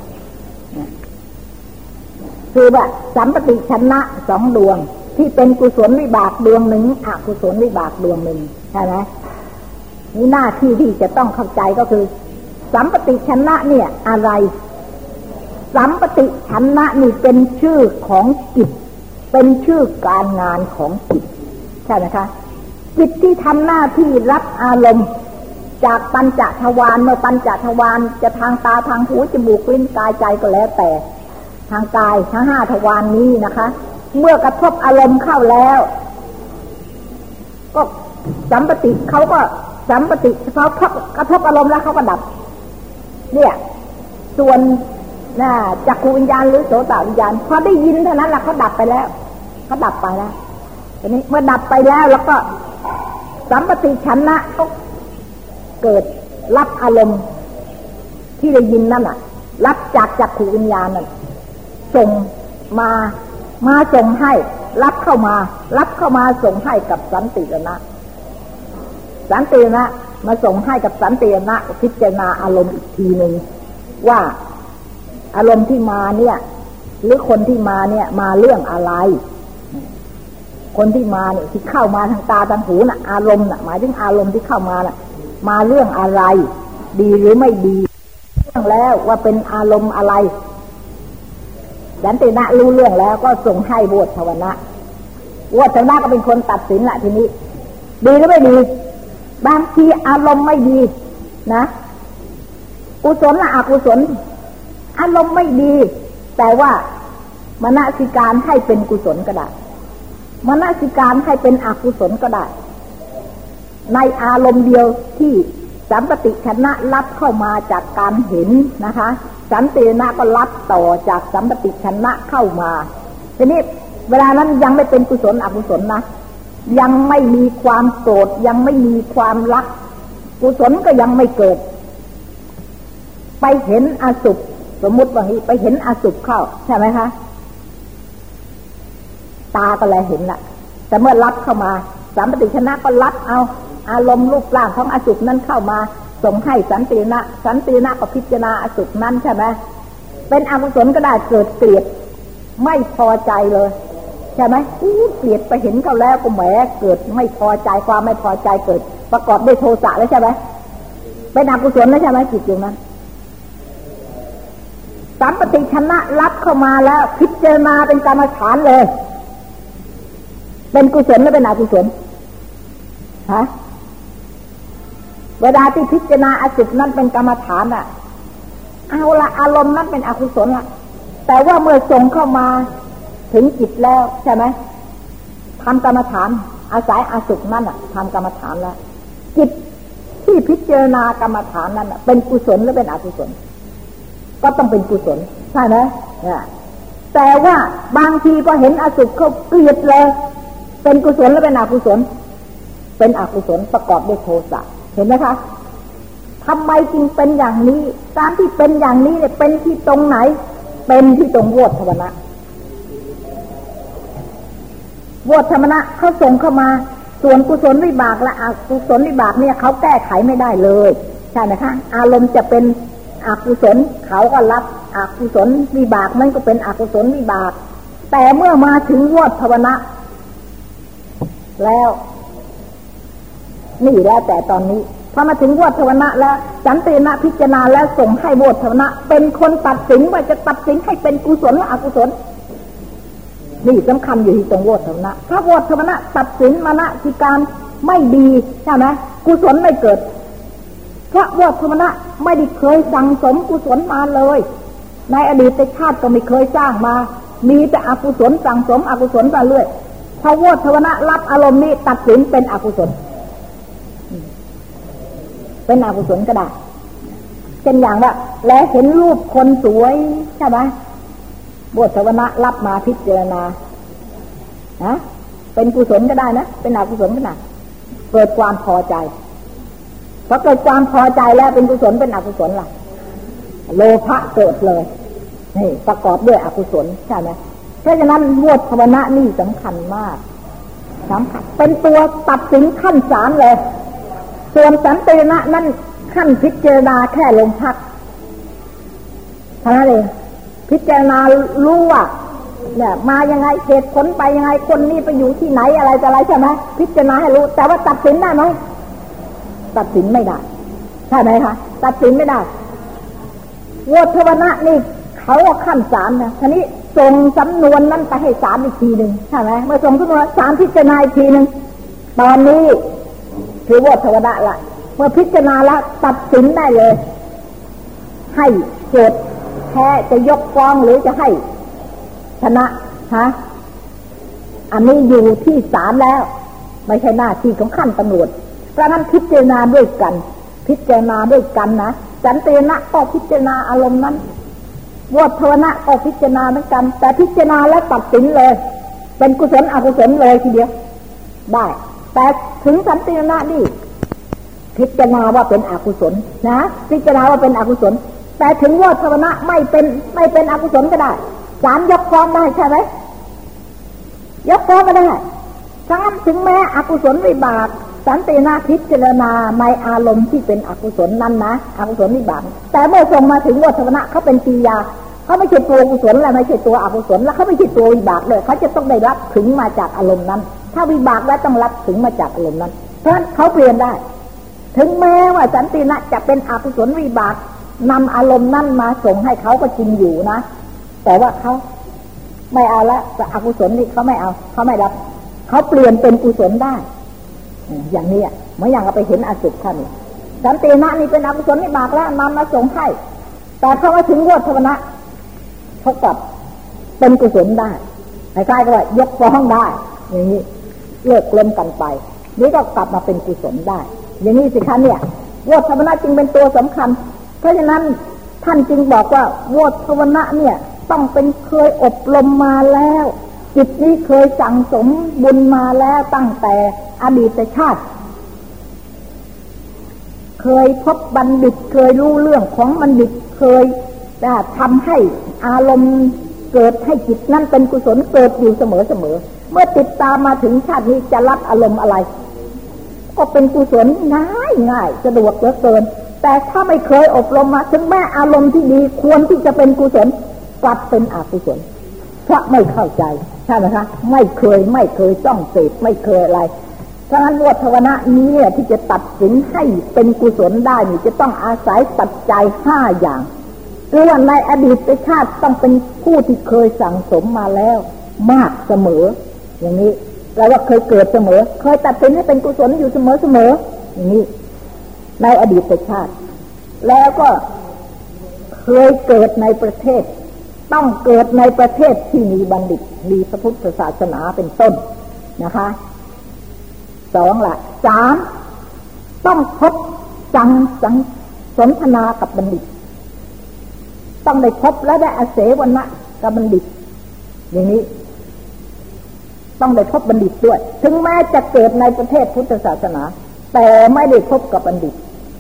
คือว่าสัมปติชนะสองดวงที่เป็นกุศลวิบากดวงหนึ่งอกุศลวิบากดวงหนึ่งใช่ไหมนี่หน้าที่ที่จะต้องเข้าใจก็คือสัมปติชนะเนี่ยอะไรสัมปติชนะนี่เป็นชื่อของจิตเป็นชื่อการงานของจิตใช่ไหมคะจิตที่ทำหน้าที่รับอารมณ์จากปัญจทวารเมื่อปัญจทวารจะทางตาทางหูจมูกลิ้นกายใจก็แล้วแต่ทางกายทั้งห้าทวาร น, นี้นะคะเมื่อกระทบอารมณ์เข้าแล้วก็สัมปติเขาก็สัมปติเขากระทบอารมณ์แล้วเขาก็ดับเนี่ยส่วนน่ะจักขุวิญญาณหรือโสตวิญญาณพอได้ยินเท่านั้นแหละเขาดับไปแล้วเขาดับไปแล้วทีนี้เมื่อดับไปแล้วแล้วก็สัมปติชนะก็เกิดรับอารมณ์ที่ได้ยินนั่นน่ะรับจากจักขุวิญญาณนั่นส่งมามาส่งให้รับเข้ามารับเข้ามาส่งให้กับสันติรณะสันติรณะมาส่งให้กับสันติรณะพิจารณาอารมณ์อีกทีนึงว่าอารมณ์ที่มาเนี่ยหรือคนที่มาเนี่ยมาเรื่องอะไรคนที่มาเนี่ยที่เข้ามาทางตาทางหูน่ะอารมณ์น่ะหมายถึงอารมณ์ที่เข้ามาน่ะมาเรื่องอะไรดีหรือไม่ดีเรื่องแล้วว่าเป็นอารมณ์อะไรสันตินะรู้เรื่องแล้วก็ส่งให้โวทวนะโวทวนะก็เป็นคนตัดสินละทีนี้ดีหรือไม่ดีบางทีอารมณ์ไม่ดีนะกุศลละอกุศลอารมณ์ไม่ดีแต่ว่ามนสิการให้เป็นกุศลก็ได้มนสิการให้เป็นอกุศลก็ได้ในอารมณ์เดียวที่สัมปติชนะรับเข้ามาจากการเห็นนะคะสันตินะก็รับต่อจากสัมปติชนะเข้ามาทีนี้เวลานั้นยังไม่เป็นกุศลอกุศลนะยังไม่มีความโกรธยังไม่มีความรักกุศลก็ยังไม่เกิดไปเห็นอสุภสมมุติว่านี้ไปเห็นอสุภเข้าใช่ไหมคะตาก็เลยเห็นละแต่เมื่อรับเข้ามาสัมปติชนะก็รับเอาอารมณ์รูปร่างของอสุภนั้นเข้ามาส่งให้สันตินะสันตินะก็พิจารณาอสุภนั้นใช่ไหมเป็นอกุศลก็ได้เกิดเกลียดไม่พอใจเลยใช่ไหมอู้เกลียดไปเห็นเขาแล้วก็แหมเกิดไม่พอใจความไม่พอใจเกิดประกอบด้วยโทสะแล้วใช่ไหมเป็นอกุศลแล้วใช่ไหมจิตอยู่นั้นสัมปติชนะรับเข้ามาแล้วพิจารณาเป็นกรรมฐานเลยเป็นกุศลหรือเป็นอกุศลฮะเวลาที่พิจารณาอสุภนั้นเป็นกรรมฐานอ่ะเอาละอารมณ์นั้นเป็นอกุศลละแต่ว่าเมื่อส่งเข้ามาถึงจิตแล้วใช่ไหมทำกรรมฐานอาศัยอสุภนั้นอ่ะทำกรรมฐานแล้วจิตที่พิจารณากรรมฐานนั้นเป็นกุศลหรือเป็นอกุศลก็ต้องเป็นกุศลใช่ไหมเนี่ยแต่ว่าบางทีพอเห็นอสุภเขาเกลียดเลยเป็นกุศลหรือเป็นอกุศลเป็นอกุศลประกอบด้วยโทสะเห็นไหมคะทำไมจึงเป็นอย่างนี้การที่เป็นอย่างนี้เนี่ยเป็นที่ตรงไหนเป็นที่ตรงโวทวนะโวทวนะเขาส่งเข้ามาส่วนกุศลวิบากและอกุศลวิบากเนี่ยเขาแก้ไขไม่ได้เลยใช่ไหมคะอารมณ์จะเป็นอกุศลเขาก็รับอกุศลวิบากมันก็เป็นอกุศลวิบากแต่เมื่อมาถึงโวทวนะแล้วนี่แล้วแต่ตอนนี้พอมาถึงโวทวนะแล้วสันตินะพิจารณาแล้วส่งให้โวทวนะเป็นคนตัดสินว่าจะตัดสินให้เป็นกุศลหรืออกุศลนี่สำคัญอยู่ที่ตรงโวทวนะถ้าโวทวนะตัดสินมนสิการไม่ดีใช่ไหมกุศลไม่เกิดเพราะโวทวนะไม่ได้เคยสั่งสมกุศลมาเลยในอดีตชาติก็ไม่เคยสร้างมามีแต่อกุศลสั่งสมอกุศลมาเรื่อยพอโวทวนะรับอารมณ์นี้ตัดสินเป็นอกุศลเป็นอกุศลก็ได้เช่นอย่างว่าแล้วเห็นรูปคนสวยใช่ไหมโวทวนะรับมาพิจารณานะเป็นกุศลก็ได้นะเป็นอกุศลก็ได้เกิดความพอใจพอเกิดความพอใจแล้วเป็นกุศลเป็นอกุศลล่ะโลภะเกิดเลยนี่ประกอบด้วยอกุศลใช่ไหมเพราะฉะนั้นโวทวนะนี่สำคัญมากสำคัญเป็นตัวตัดสินขั้นศาลเลยส่วนสันตินะนั่นขั้นพิจารณาแค่ลมพักเท่านั้นเองพิจารณารู้ว่าเนี่ยมายังไงเหตุผลไปยังไงคนนี้ไปอยู่ที่ไหนอะไรจะอะไรใช่ไหมพิจารณาให้รู้แต่ว่าตัดสินได้ไหมตัดสินไม่ได้ใช่ไหมคะตัดสินไม่ได้โวทวนะนี่เขาขั้นศาลนะทีนี้ส่งสำนวนนั้นไปให้ศาลอีกทีหนึ่งใช่ไหมเมื่อส่งสำนวนศาลพิจารณาอีกทีหนึ่งตอนนี้คือโวทวนะละเมื่อพิจารณาแล้วตัดสินได้เลยให้โจทย์แพ้จะยกฟ้องหรือจะให้ชนะฮะอันนี้อยู่ที่ศาลแล้วไม่ใช่หน้าที่ของขั้นตำรวจเพราะนั้นพิจารณาด้วยกันพิจารณาด้วยกันนะสันตินะก็พิจารณาอารมณ์นั้นโวทวนะก็พิจารณาเหมือนกันแต่พิจารณาแล้วตัดสินเลยเป็นกุศลอกุศลเลยทีเดียวได้แต่ถึงสันตินะนี่พิจารณาว่าเป็นอกุศลนะพิจารณาว่าเป็นอกุศลแต่ถึงโวทวนะไม่เป็นไม่เป็นอกุศลก็ได้ศาลยกฟ้องได้ใช่ไหมยกฟ้องก็ได้ฉะนั้นถึงแม้อกุศลวิบากสันตินะพิจารณาในอารมณ์ที่เป็นอกุศลนั้นนะอกุศลวิบากแต่เมื่อส่งมาถึงโวทวนะเขาเป็นกิริยาเขาไม่ใช่ตัวกุศลและไม่ใช่ตัวอกุศลและเขาไม่ใช่ตัววิบากเลยเขาจะต้องได้รับถึงมาจากอารมณ์นั้นถ้าวิบากแล้วต้องรับถึงมาจากอารมณ์นั้นเพราะฉะนั้นเขาเปลี่ยนได้ถึงแม้ว่าสันตินะจะเป็นอกุศลวิบากนำอารมณ์นั้นมาส่งให้เขาก็จริงอยู่นะแต่ว่าเขาไม่เอาละแต่อกุศลนี่เขาไม่เอาเขาไม่รับเขาเปลี่ยนเป็นกุศลได้อย่างนี้เมื่ออย่างเราไปเห็นอสุภท่านนี่สันตินะนี่เป็นอกุศลวิบากแล้วนำมาส่งให้แต่พอมาถึงโวทวนะเขากลับเป็นกุศลได้ใกล้ๆก็ว่ายกฟ้องได้อย่างนี้เลิกเล่นกันไปนี่ก็กลับมาเป็นกุศลได้อย่างนี้สิคะเนี่ยโวทวนะจึงเป็นตัวสำคัญเพราะฉะนั้นท่านจึงบอกว่าโวทวนะเนี่ยต้องเป็นเคยอบรมมาแล้วจิตนี้เคยสั่งสมบุญมาแล้วตั้งแต่อดีตชาติเคยพบบัณฑิตเคยรู้เรื่องของบัณฑิตเคยทำให้อารมณ์เกิดให้จิตนั้นเป็นกุศลเกิดอยู่เสมอเสมอเมื่อติดตามมาถึงชาตินี้จะรับอารมณ์อะไรก็เป็นกุศลง่ายง่ายสะดวกเหลือเกินแต่ถ้าไม่เคยอบรมมาถึงแม้อารมณ์ที่ดีควรที่จะเป็นกุศลกลับเป็นอกุศลเพราะไม่เข้าใจใช่ไหมคะไม่เคยไม่เคยจ้องเสพไม่เคยอะไรฉะนั้นโวทวนะนี้เนี่ยที่จะตัดสินให้เป็นกุศลได้นี่จะต้องอาศัยปัจจัยห้าอย่างคือว่าในอดีตชาติต้องเป็นผู้ที่เคยสั่งสมมาแล้วมากเสมออย่างนี้แปลว่าเคยเกิดเสมอเคยตัดสินให้เป็นกุศลอยู่เสมอเสมออย่างนี้ในอดีตชาติแล้วก็เคยเกิดในประเทศต้องเกิดในประเทศที่มีบัณฑิตมีพระพุทธศาสนาเป็นต้นนะคะสองละสามต้องพบสังสังสนทนากับบัณฑิตต้องได้พบและได้อาศัยวรรณะกับบัณฑิตอย่างนี้ต้องได้พบบัณฑิตด้วยถึงแม้จะเกิดในประเทศพุทธศาสนาแต่ไม่ได้พบกับบัณฑิต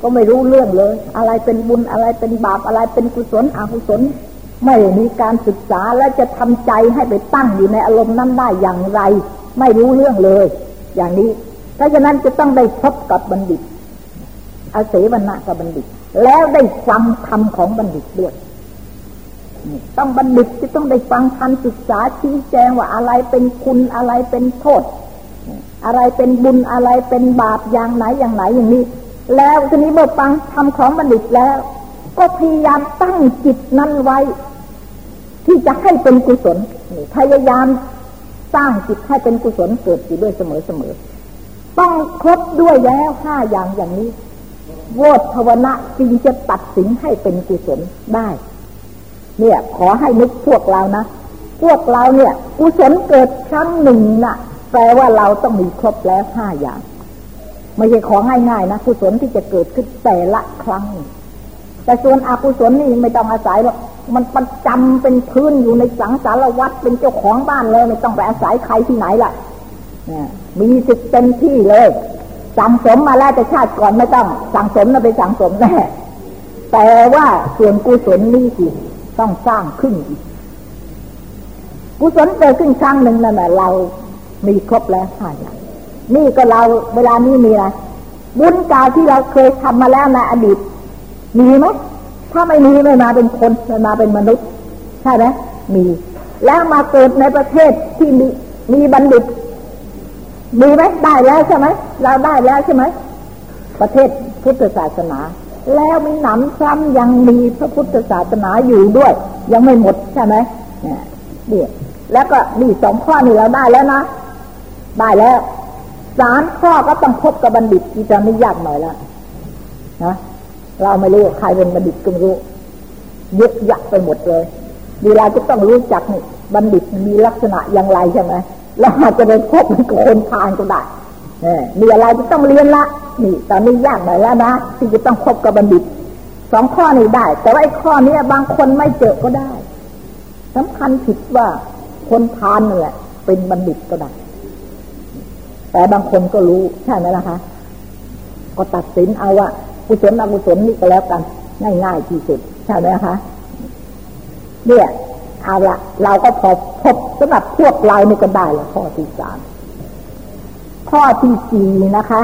ก็ไม่รู้เรื่องเลยอะไรเป็นบุญอะไรเป็นบาปอะไรเป็นกุศลอกุศลไม่มีการศึกษาและจะทำใจให้ไปตั้งอยู่ในอารมณ์นั้นได้อย่างไรไม่รู้เรื่องเลยอย่างนี้เพราะฉะนั้นจะต้องได้พบกับบัณฑิตอาเสวนากับบัณฑิตแล้วได้ฟังธรรมของบัณฑิตด้วยต้องบัณฑิตจะต้องได้ฟังธรรมศึกษาชี้แจงว่าอะไรเป็นคุณอะไรเป็นโทษอะไรเป็นบุญอะไรเป็นบาปอย่างไหนอย่างไหนอย่างนี้แล้วทีนี้เมื่อฟังธรรมของบัณฑิตแล้วก็พยายามตั้งจิตนั้นไว้ที่จะให้เป็นกุศลพยายามสร้างจิตให้เป็นกุศลเกิดอยู่ด้วยเสมอๆต้องครบด้วยแล้วห้าอย่างอย่างนี้โวทวนะจึงจะตัดสินให้เป็นกุศลได้เนี่ยขอให้นึกพวกเรานะพวกเราเนี่ยกุศลเกิดครั้งหนึ่งน่ะแปลว่าเราต้องมีครบแล้วห้าอย่างไม่ใช่ของง่ายๆนะกุศลที่จะเกิดขึ้นแต่ละครั้งแต่ส่วนอกุศลนี่ไม่ต้องอาศัยหรอกมันประจำเป็นพื้นอยู่ในสังสารวัฏเป็นเจ้าของบ้านเลยไม่ต้องไปอาศัยใครที่ไหนล่ะมีสิทธิ์เต็มที่เลยสั่งสมมาแล้วแต่ชาติก่อนไม่ต้องสั่งสมนะไปสั่งสมแน่แต่ว่าส่วนกุศลนี่สิต้องสร้างขึ้นอีกกุศลเกิดขึ้นครั้งหนึ่งนั่นแหละเรามีครบแล้วห้าอย่างนี่ก็เราเวลานี้มีอะไรบุญเก่าที่เราเคยทำมาแล้วในอดีตมีไหมถ้าไม่มีไม่มาเป็นคนไม่มาเป็นมนุษย์ใช่ไหมมีแล้วมาเกิดในประเทศที่มีมีบัณฑิตมีไหมได้แล้วใช่ไหมเราได้แล้วใช่ไหมประเทศพุทธศาสนาแล้วมีหนำซ้ำยังมีพระพุทธศาสนาอยู่ด้วยยังไม่หมดใช่ไหมเนี่ยแล้วก็นี่สองข้อนี่เราได้แล้วนะได้แล้วสามข้อก็ต้องพบกับบัณฑิตที่จะไม่ยากหน่อยแล้วนะเราไม่รู้ใครเป็นบัณฑิตก็ไม่รู้เยอะแยะไปหมดเลยเวลาจะต้องรู้จักนี่บัณฑิตมีลักษณะอย่างไรใช่ไหมแล้วอาจจะได้พบกับคนทานก็ได้เนี่ยมีอะไรจะต้องเรียนละนี่ตอนนี้ยากหน่อยแล้วนะที่จะต้องพบกับบัณฑิตสองข้อนี้ได้แต่ว่าไอ้ข้อนี้บางคนไม่เจอก็ได้สำคัญผิดว่าคนทานนี่แหละเป็นบัณฑิตก็ได้แต่บางคนก็รู้ใช่ไหมล่ะคะก็ตัดสินเอาว่ากุศลอกุศลนี่ก็แล้วกันง่ายๆที่สุดใช่ไหมคะเนี่ยเอาละเราก็พอพบสำหรับพวกเรานี่ก็ได้ละข้อที่สามข้อที่สี่นะคะ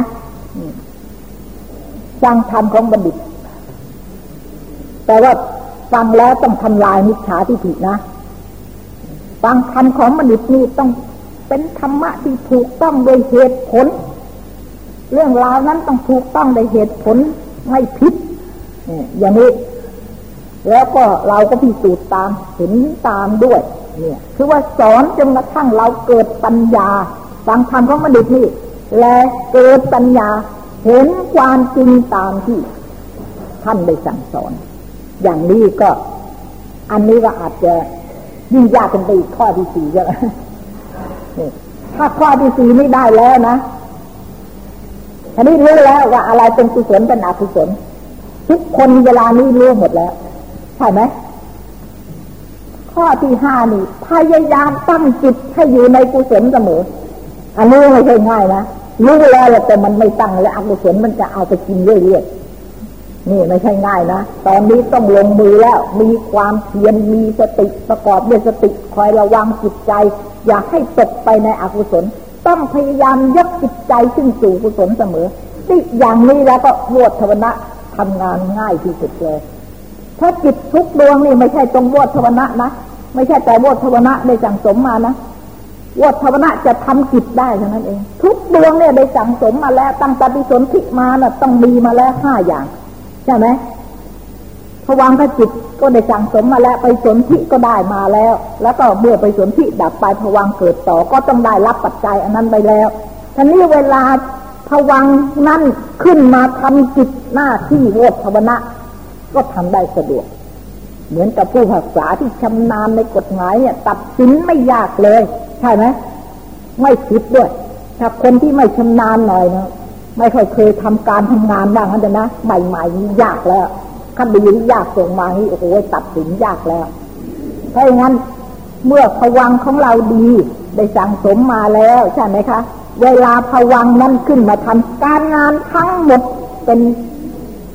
ฟังธรรมของบัณฑิตแต่ว่าฟังแล้วต้องทำลายมิจฉาทิฏฐินะฟังธรรมของบัณฑิตนี่ต้องเป็นธรรมะที่ถูกต้องโดยเหตุผลเรื่องราวนั้นต้องถูกต้องโดยเหตุผลไม่ผิดอย่างนี้แล้วก็เราก็พิสูจน์ตามเห็นตามด้วยเนี่ยคือว่าสอนจนกระทั่งเราเกิดปัญญาฟังธรรมของบัณฑิตนี่และเกิดปัญญาเห็นความจริงตามที่ท่านได้สั่งสอนอย่างนี้ก็อันนี้ก็อาจจะยิ่งยากขึ้นไปอีกข้อที่สี่ใช่ไหมถ้าข้อที่สี่ไม่ได้แล้วนะอันนี้รู้แล้วว่าอะไรเป็นกุศลเป็นอกุศลทุกคนเวลานี้รู้หมดแล้วใช่ไหมข้อที่ห้านี่พยายามตั้งจิตให้อยู่ในกุศลเสมออันนี้ไม่ใช่ง่ายนะรู้แล้วแต่มันไม่ตั้งและอกุศลมันจะเอาไปกินเรื่อยๆนี่ไม่ใช่ง่ายนะตอนนี้ต้องลงมือแล้วมีความเพียรมีสติประกอบด้วยสติคอยระวังจิตใจอย่าให้ตกไปในอกุศลต้องพยายามยกจิตใจขึ้นสู่กุศลเสมอที่อย่างนี้แล้วก็โวทวนะทำงานง่ายที่สุดเลยถ้าจิตทุกดวงนี่ไม่ใช่ตรงโวทวนะนะไม่ใช่แต่โวทวนะได้สั่งสมมานะโวทวนะจะทำจิตได้เท่านั้นเองทุกดวงเนี่ยได้สั่งสมมาแล้วตั้งปฏิสนธิมาน่ะต้องมีมาแล้วห้าอย่างใช่ไหมภวังคจิตก็ได้สั่งสมมาแล้วไปสนธิก็ได้มาแล้วแล้วก็เมื่อไปสนธิดับไปภวังเกิดต่อก็ต้องได้รับปัจจัยอันนั้นไปแล้วทีนี้เวลาภวังนั้นขึ้นมาทำจิตหน้าที่โวทวนะก็ทำได้สะดวกเหมือนกับผู้ศึกษาที่ชำนาญในกฎหมายเนี่ยตัดสินไม่ยากเลยใช่ไหมไม่ผิดด้วยถ้าคนที่ไม่ชำนาญหน่อยนะไม่ค่อยเคยทำการทำงานบ้างนั่นจะนะใหม่ๆนี่ยากแล้วคดีที่ยากส่งมานี่โอ้โหตัดสินยากแล้วเพราะงั้นเมื่อภวังค์ของเราดีได้สั่งสมมาแล้วใช่ไหมคะเวลาภวังค์นั้นขึ้นมาทำการงานทั้งหมดเป็น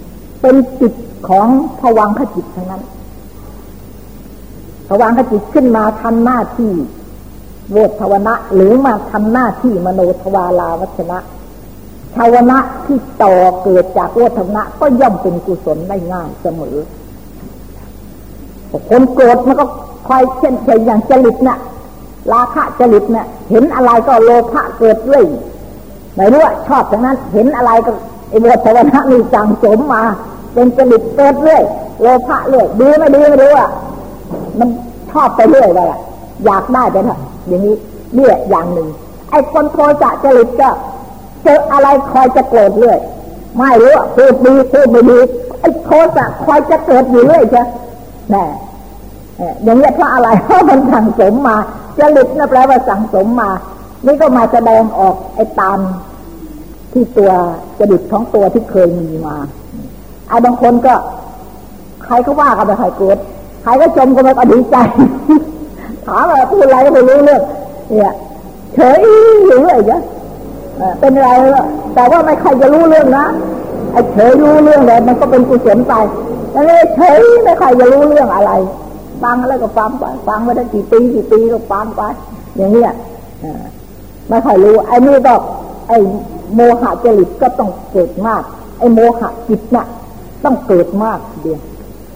เป็นจิตของภวังคจิตทั้งนั้นภวังคจิตขึ้นมาทำหน้าที่โวทวนะหรือมาทำหน้าที่มโนทวาราวัชนะชาวนะที่ต่อเกิดจากโวทวนะก็ย่อมเป็นกุศลได้ง่ายเสมอคนโกรธมันก็คอยเช่นเช่นอย่างจริตน่ะราคะจริตน่ะเห็นอะไรก็โลภะเกิดเรื่อยไม่รู้ว่าชอบทั้งนั้นเห็นอะไรก็ไอ้โวทวนะนี่สั่งสมมาเป็นจริตเกิดเรื่อยโลภะเรื่อยดีไม่ดีไม่รู้อ่ะมันชอบไปเรื่อยเลยอ่ะอยากได้ไปเถอะอย่างนี้เนี่ยอย่างหนึ่งไอ้คนโทสะจริตก็เจออะไรคอยจะโกรธเรื่อยไม่รู้พูดดีพูดไม่ดีไอ้โทสะคอยจะเกิดอยู่เรื่อยใช่แน่อย่างนี้เพราะอะไรเพราะมันสั่งสมมาจริตนั่นแปลว่าสั่งสมมานี่ก็มาแสดงออกไอ้ตามที่ตัวจริตของตัวที่เคยมีมาไอ้บางคนก็ใครก็ว่ากันไปใครโกรธใครก็ชมก็ไม่ก็ดีใจถามว่าพูดอะไรก็ไม่รู้เรื่องเนี่ยเฉยอยู่เรื่อยจ้ะเป็นไรแต่ว่าไม่ใครจะรู้เรื่องนะไอ้เฉยรู้เรื่องเลยมันก็เป็นกุศลไปแล้วนี่เฉยไม่ใครจะรู้เรื่องอะไรฟังอะไรก็ฟังไปฟังไปได้กี่ปีกี่ปีก็ฟังไปอย่างเนี้ยไม่ใครรู้ไอ้นี่ก็ไอ้โมหะจริตก็ต้องเกิดมากไอ้โมหะจิตน่ะต้องเกิดมากเดียว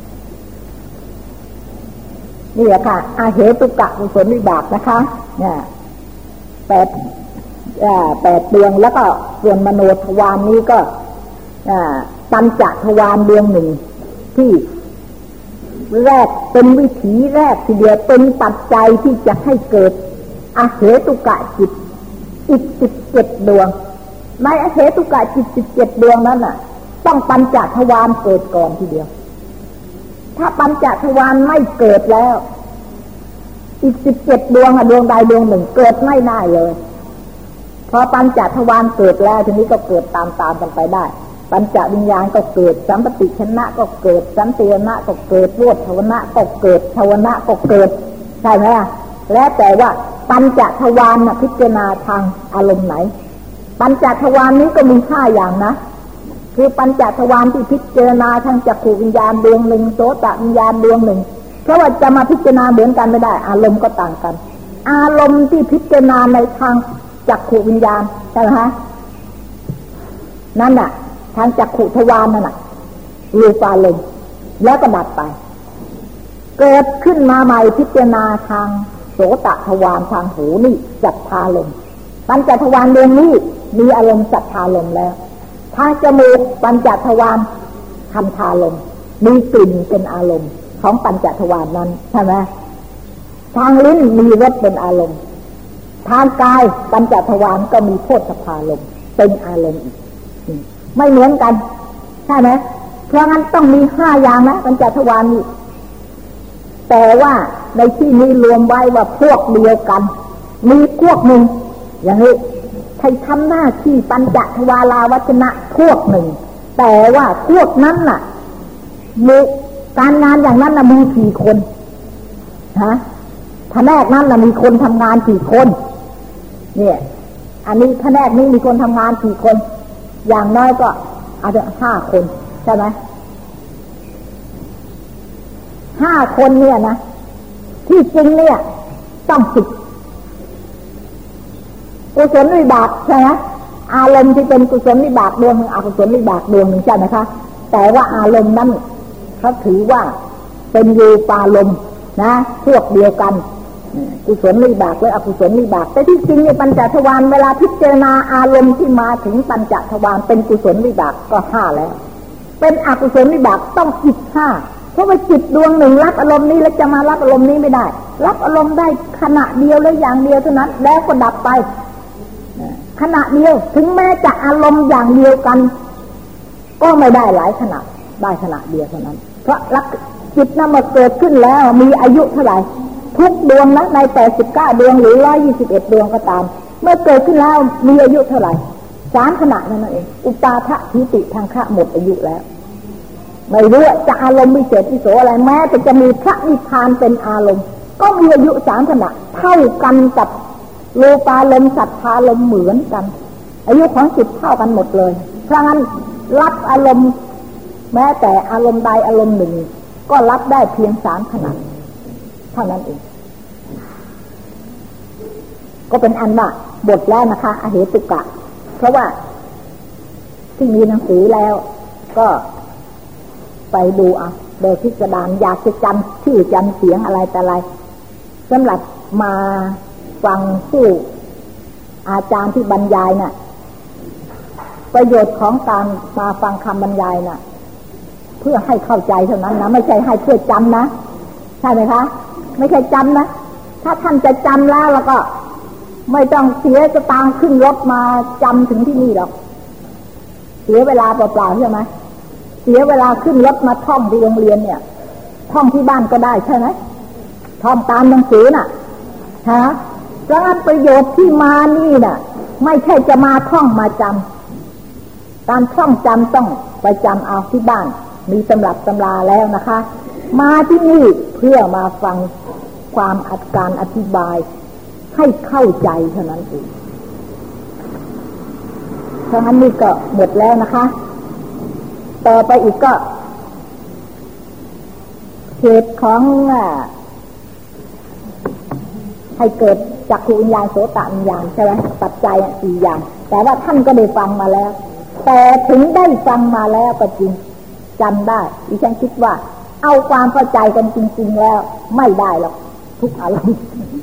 นี่แหละค่ะอาเหตุกะกุศลวิบากนะคะเนี่ยแปดแปดดวงแล้วก็ส่วนมโนทวารนี้ก็ปัญจทวารดวงหนึ่งที่แรกเป็นวิถีแรกทีเดียวเป็นปัจจัยที่จะให้เกิดอาเหตุกะจิตอีกสิบเจ็ดดวงในอาเหตุกะจิตสิบเจ็ดดวงนั้นน่ะต้องปัญจทวารเกิดก่อนทีเดียวถ้าปัญจทวารไม่เกิดแล้วอีกสิบเจ็ดดวงอะดวงใดดวงหนึ่งเกิดไม่ได้เลยพอปัญจทวารเกิดแล้วทีนี้ก็เกิดตามตามกันไปได้ปัญจวิญญาณก็เกิดสัมปติชนะก็เกิดสันติวนะก็เกิดโวทวนะก็เกิดชาวนะก็เกิดใช่ไหมล่ะแล้วแต่ว่าปัญจทวารน่ะพิจารณาทางอารมณ์ไหนปัญจทวารนี้ก็มีห้าอย่างนะคือปัญจทวารที่พิจารณาทางจักขุวิญญาณดวงหนึ่งโสตวิญญาณดวงหนึ่งเพราะว่าจะมาพิจารณาเหมือนกันไม่ได้อารมณ์ก็ต่างกันอารมณ์ที่พิจารณาในทางจักขุวิญญาณใช่ไหมฮะนั่นน่ะทางจักขุทวารนั่นน่ะรูปารมณ์แล้วก็ดับไปเกิดขึ้นมาใหม่พิจารณาทางโสตทวารทางหูนี่สัทธารมณ์ปัญจทวารดวงนี้มีอารมณ์สัทธารมณ์แล้วทางจมูกปัญจทวารคันธารมณ์มีกลิ่นเป็นอารมณ์ของปัญจทวารนั้นใช่ไหมทางลิ้นมีรสเป็นอารมณ์ทางกายปัญจทวารก็มีโพธพารมณ์เป็นอารมณ์อีกไม่เหมือนกันใช่ไหมเพราะงั้นต้องมีห้าอย่างนะปัญจทวารนี้แต่ว่าในที่นี้รวมไว้ว่าพวกเดียวกันมีพวกหนึ่งอย่างนี้ใครทำหน้าที่ปัญจทวาราวัจนะพวกหนึ่งแต่ว่าพวกนั้นน่ะมีการงานอย่างนั้นน่ะมีกี่คนฮะแผนกนั้นน่ะมีคนทำงานกี่คนเนี่ยอันนี้แผนกนี้มีคนทำงานกี่คนอย่างน้อยก็อาจจะห้าคนใช่ไหมห้าคนเนี่ยนะที่จริงเนี่ยต้องสิบกุศลวิบากใช่ไหมอารมณ์ที่เป็นกุศลวิบากดวงหนึ่งอกุศลวิบากดวงหนึ่งใช่ไหมคะแต่ว่าอารมณ์นั้นเขาถือว่าเป็นยูปารมณ์นะพวกเดียวกันกุศลวิบากและอกุศลวิบากแต่ที่จริงในปัญจทวารเวลาพิจารณาอารมณ์ที่มาถึงปัญจทวารเป็นกุศลวิบากก็ห้าแล้วเป็นอกุศลวิบากต้องอีกห้าเพราะว่าจิตดวงหนึ่งรับอารมณ์นี้แล้วจะมารับอารมณ์นี้ไม่ได้รับอารมณ์ได้ขณะเดียวและอย่างเดียวเท่านั้นแล้วก็ดับไปขณะเดียวถึงแม้จะอารมณ์อย่างเดียวกันก็ไม่ได้หลายขณะได้ขณะเดียวเท่านั้นเพราะรักจิตนั้นมาเกิดขึ้นแล้วมีอายุเท่าไหร่ทุกดวงนะในแปดสิบเก้าดวงหรือหนึ่งร้อยยี่สิบเอ็ดดวงก็ตามเมื่อเกิดขึ้นแล้วมีอายุเท่าไหร่สามขณะนั่นเองอุปาทะทิฏฐิทางคะหมดอายุแล้วไม่รู้จะอารมณ์วิเศษวิโสอะไรแม้แต่จะมีพระนิพพานเป็นอารมณ์ก็มีอายุสามขณะเท่ากันกับรูปารมณ์สัทธารมณ์เหมือนกันอายุของจิตเท่ากันหมดเลยเพราะงั้นรับอารมณ์แม้แต่อารมณ์ใดอารมณ์หนึ่งก็รับได้เพียงสามขณะเท่านั้นเองก็เป็นอันว่าบทแล้วนะคะอเหตุกะเพราะว่าที่มีหนังสือแล้วก็ไปดูเอาโดยพิสดารอยากจะจำชื่อจำเสียงอะไรแต่อะไรสำหรับมาฟังผู้อาจารย์ที่บรรยายน่ะประโยชน์ของการมาฟังคำบรรยายน่ะเพื่อให้เข้าใจเท่านั้นนะไม่ใช่ให้เพื่อจำนะใช่ไหมคะไม่ใช่จำนะถ้าท่านจะจำแล้วแล้วก็ไม่ต้องเสียจะตางขึ้นรถมาจำถึงที่นี่หรอกเสียเวลาเปล่าๆใช่ไหมเสียเวลาขึ้นรถมาท่องที่โรงเรียนเนี่ยท่องที่บ้านก็ได้ใช่ไหมท่องตามหนังสือน่ะฮะเพราะงั้นประโยชน์ที่มานี่น่ะไม่ใช่จะมาท่องมาจำการท่องจำต้องไปจำเอาที่บ้านมีตำรับตำราแล้วนะคะมาที่นี่เพื่อมาฟังความอัดการอธิบายให้เข้าใจเท่านั้นเองเพราะงั้นนี่ก็หมดแล้วนะคะต่อไปอีกก็เหตุของให้เกิดจักขุวิญญาณโสตวิญญาณใช่ไหมปัจจัยสี่อย่างแต่ว่าท่านก็ได้ฟังมาแล้วแต่ถึงได้ฟังมาแล้วก็จริงจำได้ดิฉันคิดว่าเอาความเข้าใจกันจริงๆแล้วไม่ได้หรอกทุกอารมณ์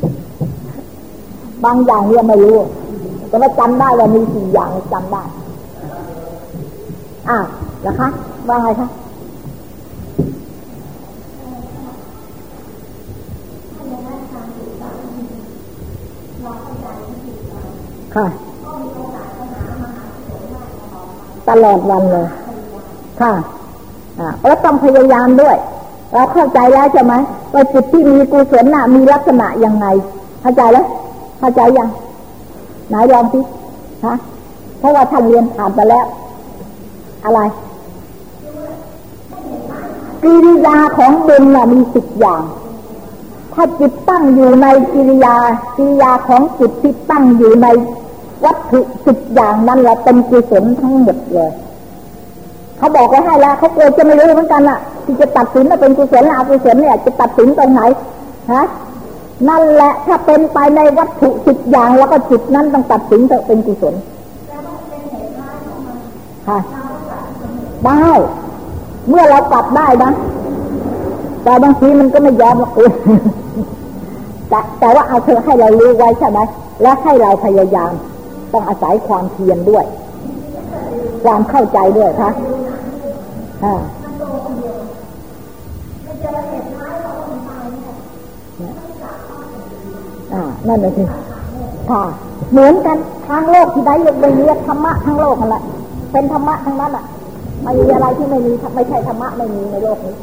บางอย่างเนี่ยไม่รู้แต่ว่าจำได้ว่ามีสี่อย่างจำได้อ่ะนะคะว่าไงคะค่ะตลอดวันเลยค่ะอ่าแล้วต้องพยายามด้วยเราเข้าใจแล้วใช่ไหมว่าจิตที่มีกุศลน่ะมีลักษณะยังไงเข้าใจแล้วเข้าใจยังไหนลองสิฮะเพราะว่าท่านเรียนผ่านไปแล้วอะไรกิริยาของบุญน่ะมีสิบอย่างถ้าจิตตั้งอยู่ในกิริยากิริยาของจิตที่ตั้งอยู่ในวัตถุสิบอย่างนั้นแหละเป็นกุศลทั้งหมดเลยเขาบอกไว้ให้แล้วเขากลัวจะไม่รู้เหมือนกันน่ะที่จะตัดสินว่าเป็นกุศลหรืออกุศลเนี่ยจะตัดสินตรงไหนฮะนั่นแหละถ้าเป็นไปในวัตถุสิบอย่างแล้วก็จิตนั้นต้องตัดสินจะเป็นกุศลค่ะได้เมื่อเราตัดได้นะแต่บางทีมันก็ไม่ยอมหรอกคุณแต่แต่ว่าเอาเธอให้เรารู้ไว้ใช่ไหมและให้เราพยายามต้องอาศัยความเพียรด้วยความเข้าใจด้วยค่ะอ่าอ่านั่นเลยคือค่ะเหมือนกันทางโลกที่ใดเรียกธรรมะทั้งโลกนั่นแหละเป็นธรรมะทั้งนั้นอ่ะไม่มีอะไรที่ไม่มีไม่ใช่ธรรมะไม่มีในโลกนี้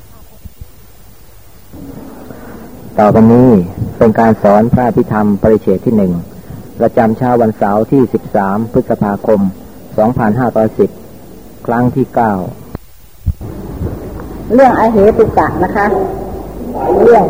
ต่อไปนี้เป็นการสอนพระอภิธรรมปริเฉดที่หนึ่งประจำเช้าวันเสาร์ที่สิบสามพฤษภาคมสองพันห้าร้อยสิบครั้งที่เก้าเรื่องอเหตุกะนะคะเรื่อง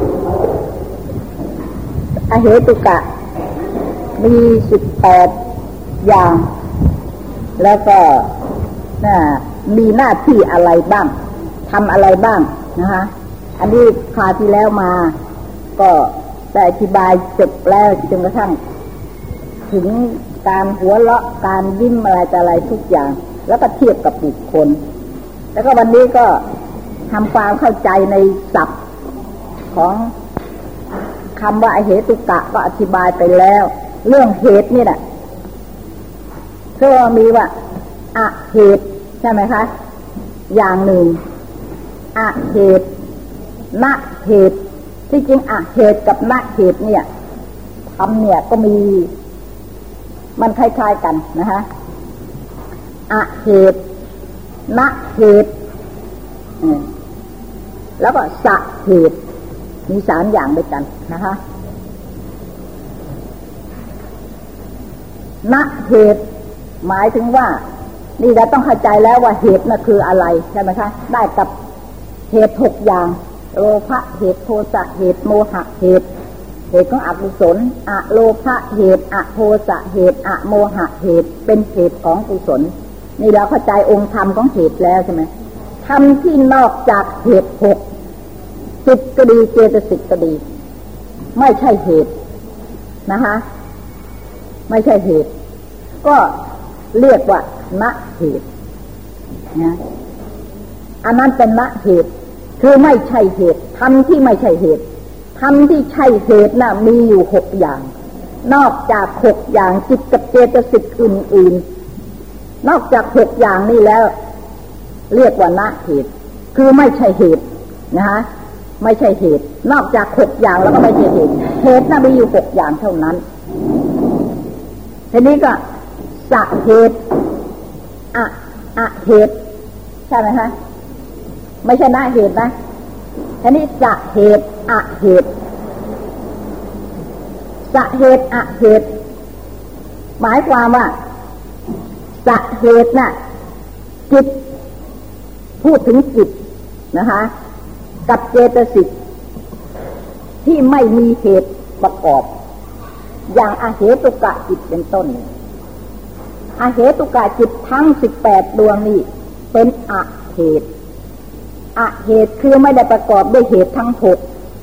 อเหตุกะมีสิบแปดอย่างแล้วก็มีหน้าที่อะไรบ้างทำอะไรบ้างนะคะอันนี้คราวที่แล้วมาก็ได้อธิบายจบแล้วจนกระทั่งถึงการหัวเราะการยิ้มอะไรแต่อะไรทุกอย่างแล้วก็เทียบกับบุคคลแล้วก็วันนี้ก็ทำความเข้าใจในศัพท์ของคำว่าอเหตุกะก็อธิบายไปแล้วเรื่องเหตุนี่แหละก็มีว่าอะเหตุใช่ไหมคะอย่างหนึ่งอะเหตุณเหตุที่จริงอะเหตุกับณเหตุเนี่ยคำเนี่ยก็มีมันคล้ายๆกันนะคะอะเหตุณเหตุแล้วก็สะเหตุมีสามอย่างด้วยกันนะคะณเหตุหมายถึงว่านี่เราต้องเข้าใจแล้วว่าเหตุน่ะคืออะไรใช่ไหมคะได้กับเหตุหกอย่างโลภะเหตุโทสะเหตุโมหะเหตุเหตุของอกุศลอโลภะเหตุอโทสะเหตุอโมหะเหตุเป็นเหตุของกุศลนี่เราเข้าใจองค์ธรรมของเหตุแล้วใช่ไหมทำที่นอกจากเหตุหกจิตก็ดีเจตสิกก็ดีไม่ใช่เหตุนะคะไม่ใช่เหตุก็เรียกว่าณเหตุนะอันนั้นเป็นณเหตุคือไม่ใช่เหตุทำที่ไม่ใช่เหตุทำที่ใช่เหตุน่ะมีอยู่หกอย่างนอกจากหกอย่างจิตกับเจตสิกอื่นๆนอกจากหกอย่างนี้แล้วเรียกว่าณเหตุคือไม่ใช่เหตุนะคะไม่ใช่เหตุนอกจากหกอย่างแล้วก็ไม่ใช่เหตุเหตุน่ะมีอยู่หกอย่างเท่านั้นทีนี้ก็สะเหตุอะอะเหตุใช่ไหมคะไม่ใช่ณเหตุนะทีนี้สะเหตุอะเหตุสะเหตุอะเหตุหมายความว่าสะเหตุน่ะจิตพูดถึงจิตนะคะกับเจตสิกที่ไม่มีเหตุประกอบอย่างอเหตุกะจิตเป็นต้นอเหตุกะจิตทั้งสิบแปดดวงนี้เป็นอเหตุอเหตุคือไม่ได้ประกอบด้วยเหตุทั้งหก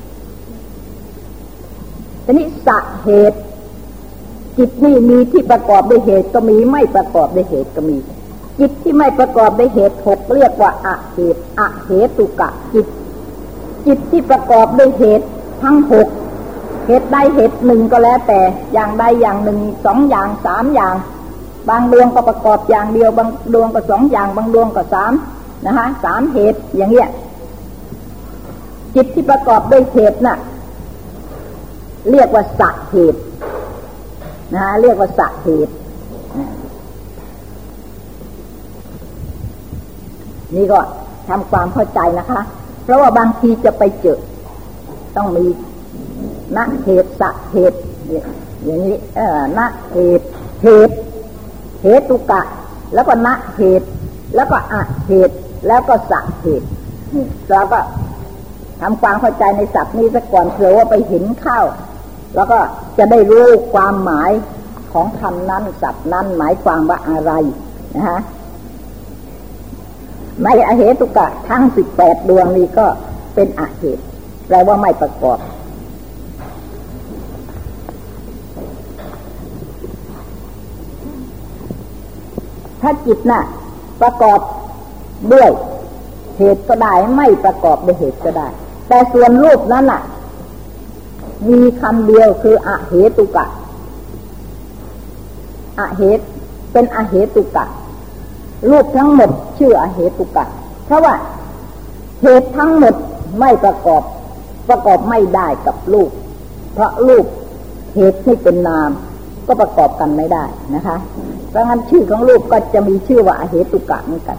ทีนี้สะเหตุจิตนี่มีที่ประกอบด้วยเหตุก็มีไม่ประกอบด้วยเหตุก็มีจิตที่ไม่ประกอบด้วยเหตุหกเรียกว่าอเหตุอเหตุกะจิตจิตที่ประกอบด้วยเหตุทั้งหกเหตุใดเหตุหนึ่งก็แล้วแต่อย่างใดอย่างหนึ่งสองอย่างสามอย่างบางดวงก็ประกอบอย่างเดียวบางดวงก็สองอย่างบางดวงก็สามนะคะสามเหตุอย่างเงี้ยจิตที่ประกอบด้วยเหตุน่ะเรียกว่าสะเหตุนะเรียกว่าสะเหตุนี่ก็ทำความเข้าใจนะคะเพราะว่าบางทีจะไปเจอต้องมีณเหตุสะเหตุอย่างนี้เออณเหตุเหตุเหตุกะแล้วก็ณเหตุแล้วก็อะเหตุแล้วก็สะเหตุแล้วก็ทำความเข้าใจในศัพท์นี้ซะก่อนเผื่อว่าไปเห็นเข้าแล้วก็จะได้รู้ความหมายของคำนั้นศัพท์นั้นหมายความว่าอะไรนะฮะในอเหตุกะทั้งสิบแปดดวงนี้ก็เป็นอเหตุแปลว่าไม่ประกอบถ้าจิตน่ะประกอบด้วยเหตุก็ได้ไม่ประกอบด้วยเหตุก็ได้แต่ส่วนรูปนั้นน่ะมีคำเดียวคืออเหตุกะอเหตุเป็นอเหตุกะรูปทั้งหมดชื่ออเหตุกะเพราะว่าเหตุทั้งหมดไม่ประกอบประกอบไม่ได้กับรูปเพราะรูปเหตุที่เป็นนามก็ประกอบกันไม่ได้นะคะเพราะงั้นชื่อของรูปก็จะมีชื่อว่าอเหตุกะเหมือนกัน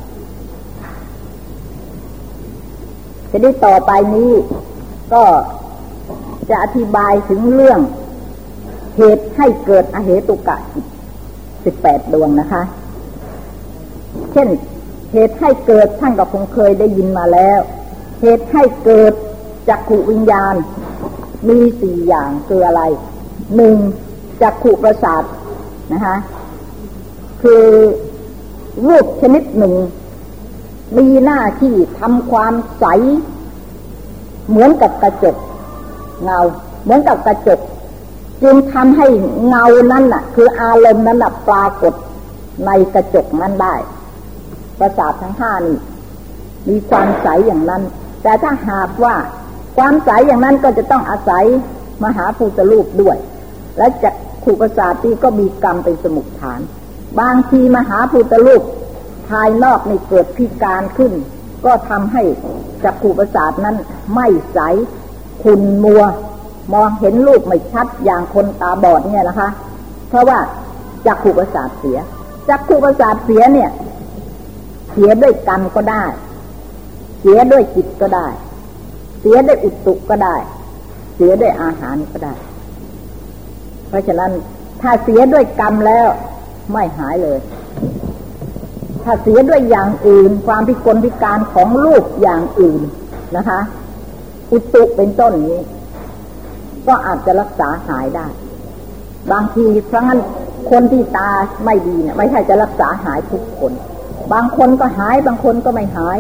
ทีนี้ต่อไปนี้ก็จะอธิบายถึงเรื่องเหตุให้เกิดอเหตุกะสิบแปดดวงนะคะเช่นเหตุให้เกิดท่านก็คงเคยได้ยินมาแล้วเหตุให้เกิดจักขุวิญญาณมีสี่อย่างคืออะไรหนึ่งจักขุประสาทนะคะคือรูปชนิดหนึ่งมีหน้าที่ทำความใสเหมือนกับกระจกเงาเหมือนกับกระจกจึงทำให้เงานั้นน่ะคืออารมณ์นั้นน่ะปรากฏในกระจกนั้นได้ประสาททั้งห้านี่มีความใสอย่างนั้นแต่ถ้าหากว่าความใสอย่างนั้นก็จะต้องอาศัยมหาภูตรูปด้วยและจักขุประสาทที่ก็มีกรรมเป็นสมุฏฐานบางทีมหาภูตรูปภายนอกนี่เกิดพิการขึ้นก็ทำให้จักขุประสาทนั้นไม่ใสขุ่นมัวมองเห็นรูปไม่ชัดอย่างคนตาบอดเนี่ยนะคะเพราะว่าจักขุประสาทเสียจักขุประสาทเสียเนี่ยเสียด้วยกรรมก็ได้เสียด้วยจิตก็ได้เสียด้วยอุตุก็ได้เสียด้วยอาหารก็ได้เพราะฉะนั้นถ้าเสียด้วยกรรมแล้วไม่หายเลยถ้าเสียด้วยอย่างอื่นความพิกลพิการของรูปอย่างอื่นนะคะอุตุเป็นต้นนี้ก็อาจจะรักษาหายได้บางทีเพราะงั้นคนที่ตาไม่ดีเนี่ยไม่ใช่จะรักษาหายทุกคนบางคนก็หายบางคนก็ไม่หาย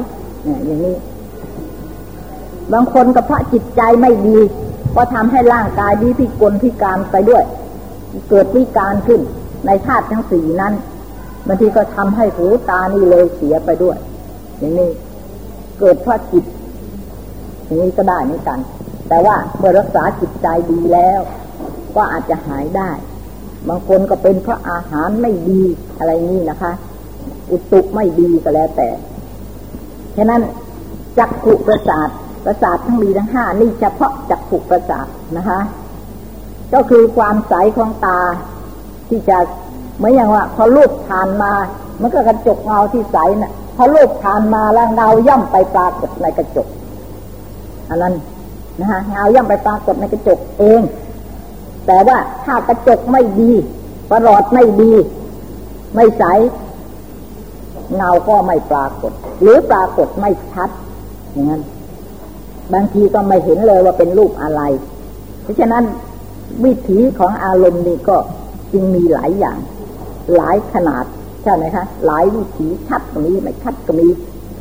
เนี่ยอย่างนี้บางคนก็เพราะจิตใจไม่ดีก็ทำให้ร่างกายดีพิกลพิการไปด้วยเกิดวิการขึ้นในธาตุทั้งสี่นั้นบางทีก็ทำให้หูตานี่เลยเสียไปด้วยอย่างนี้เกิดเพราะจิตอย่างนี้ก็ได้เหมือนกันแต่ว่าเมื่อรักษาจิตใจดีแล้วก็อาจจะหายได้บางคนก็เป็นเพราะอาหารไม่ดีอะไรนี่นะคะอุตุไม่ดีก็แล้วแต่ฉะนั้นจักขุประสาทประสาททั้งมีทั้งห้านี่เฉพาะจักขุประสาทนะคะก็คือความใสของตาที่จะเหมือนอย่างว่าพอรูปผ่านมามันก็กระจกเงาที่ใสน่ะพอรูปผ่านมาแล้วเงาย่อมไปปรากฏในกระจกอันนั้นนะคะเงาย่อมไปปรากฏในกระจกเองแต่ว่าถ้ากระจกไม่ดีประหลอดไม่ดีไม่ใสเงาก็ไม่ปรากฏหรือปรากฏไม่ชัดอย่างนั้นบางทีก็ไม่เห็นเลยว่าเป็นรูปอะไรเพราะฉะนั้นวิถีของอารมณ์นี่ก็จึงมีหลายอย่างหลายขนาดใช่ไหมคะหลายวิถีชัดก็มีไม่ชัดก็มี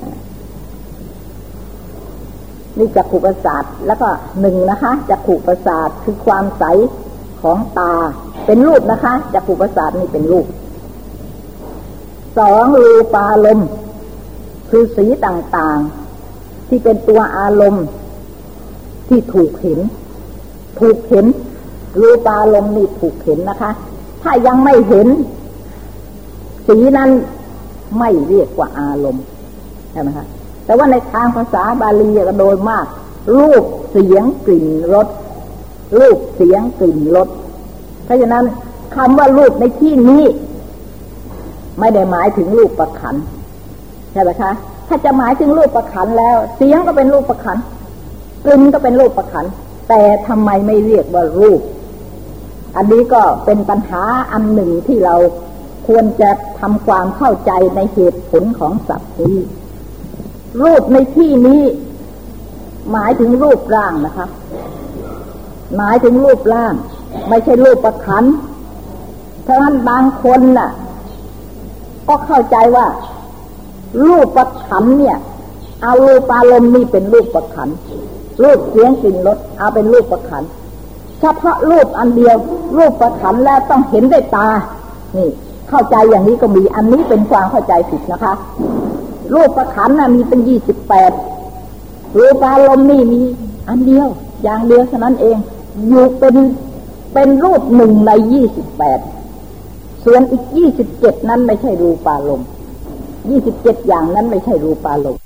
นี่จักขุประสาทแล้วก็หนึ่งนะคะจักขุประสาทคือความใสของตาเป็นรูปนะคะจักขุประสาทนี่เป็นรูปสองรูปารมณ์คือสีต่างๆที่เป็นตัวอารมณ์ที่ถูกเห็นถูกเห็นรูปารมณ์นี่ถูกเห็นนะคะถ้ายังไม่เห็นสีนั้นไม่เรียกว่าอารมณ์ใช่ไหมคะแต่ว่าในทางภาษาบาลีก็โดยมากรูปเสียงกลิ่นรสรูปเสียงกลิ่นรสเพราะฉะนั้นคำว่ารูปในที่นี้ไม่ได้หมายถึงรูปประขันใช่ไหมคะถ้าจะหมายถึงรูปประขันแล้วเสียงก็เป็นรูปประขันกลิ่นก็เป็นรูปประขันแต่ทำไมไม่เรียกว่ารูปอันนี้ก็เป็นปัญหาอันหนึ่งที่เราควรจะทำความเข้าใจในเหตุผลของศัพท์นี้รูปในที่นี้หมายถึงรูปร่างนะคะหมายถึงรูปร่างไม่ใช่รูปประขันเพราะฉะนั้นบางคนน่ะก็เข้าใจว่ารูปประขันเนี่ยเอารูปอารมณ์นี่เป็นรูปประขันรูปเสียงกลิ่นรสเอาเป็นรูปประขันเฉพาะรูปอันเดียวรูปประขันแล้วต้องเห็นด้วยตานี่เข้าใจอย่างนี้ก็มีอันนี้เป็นความเข้าใจผิดนะคะรูปประขันน่ะมีเป็นยี่สิบแปดรูปอารมณ์นี่มีอันเดียวอย่างเดียวเท่านั้นเองอยู่เป็นเป็นรูปหนึ่งในยี่สิบแปดส่วนอีกยี่สิบเจ็ดนั้นไม่ใช่รูปอารมณ์ยี่สิบเจ็ดอย่างนั้นไม่ใช่รูปอารมณ์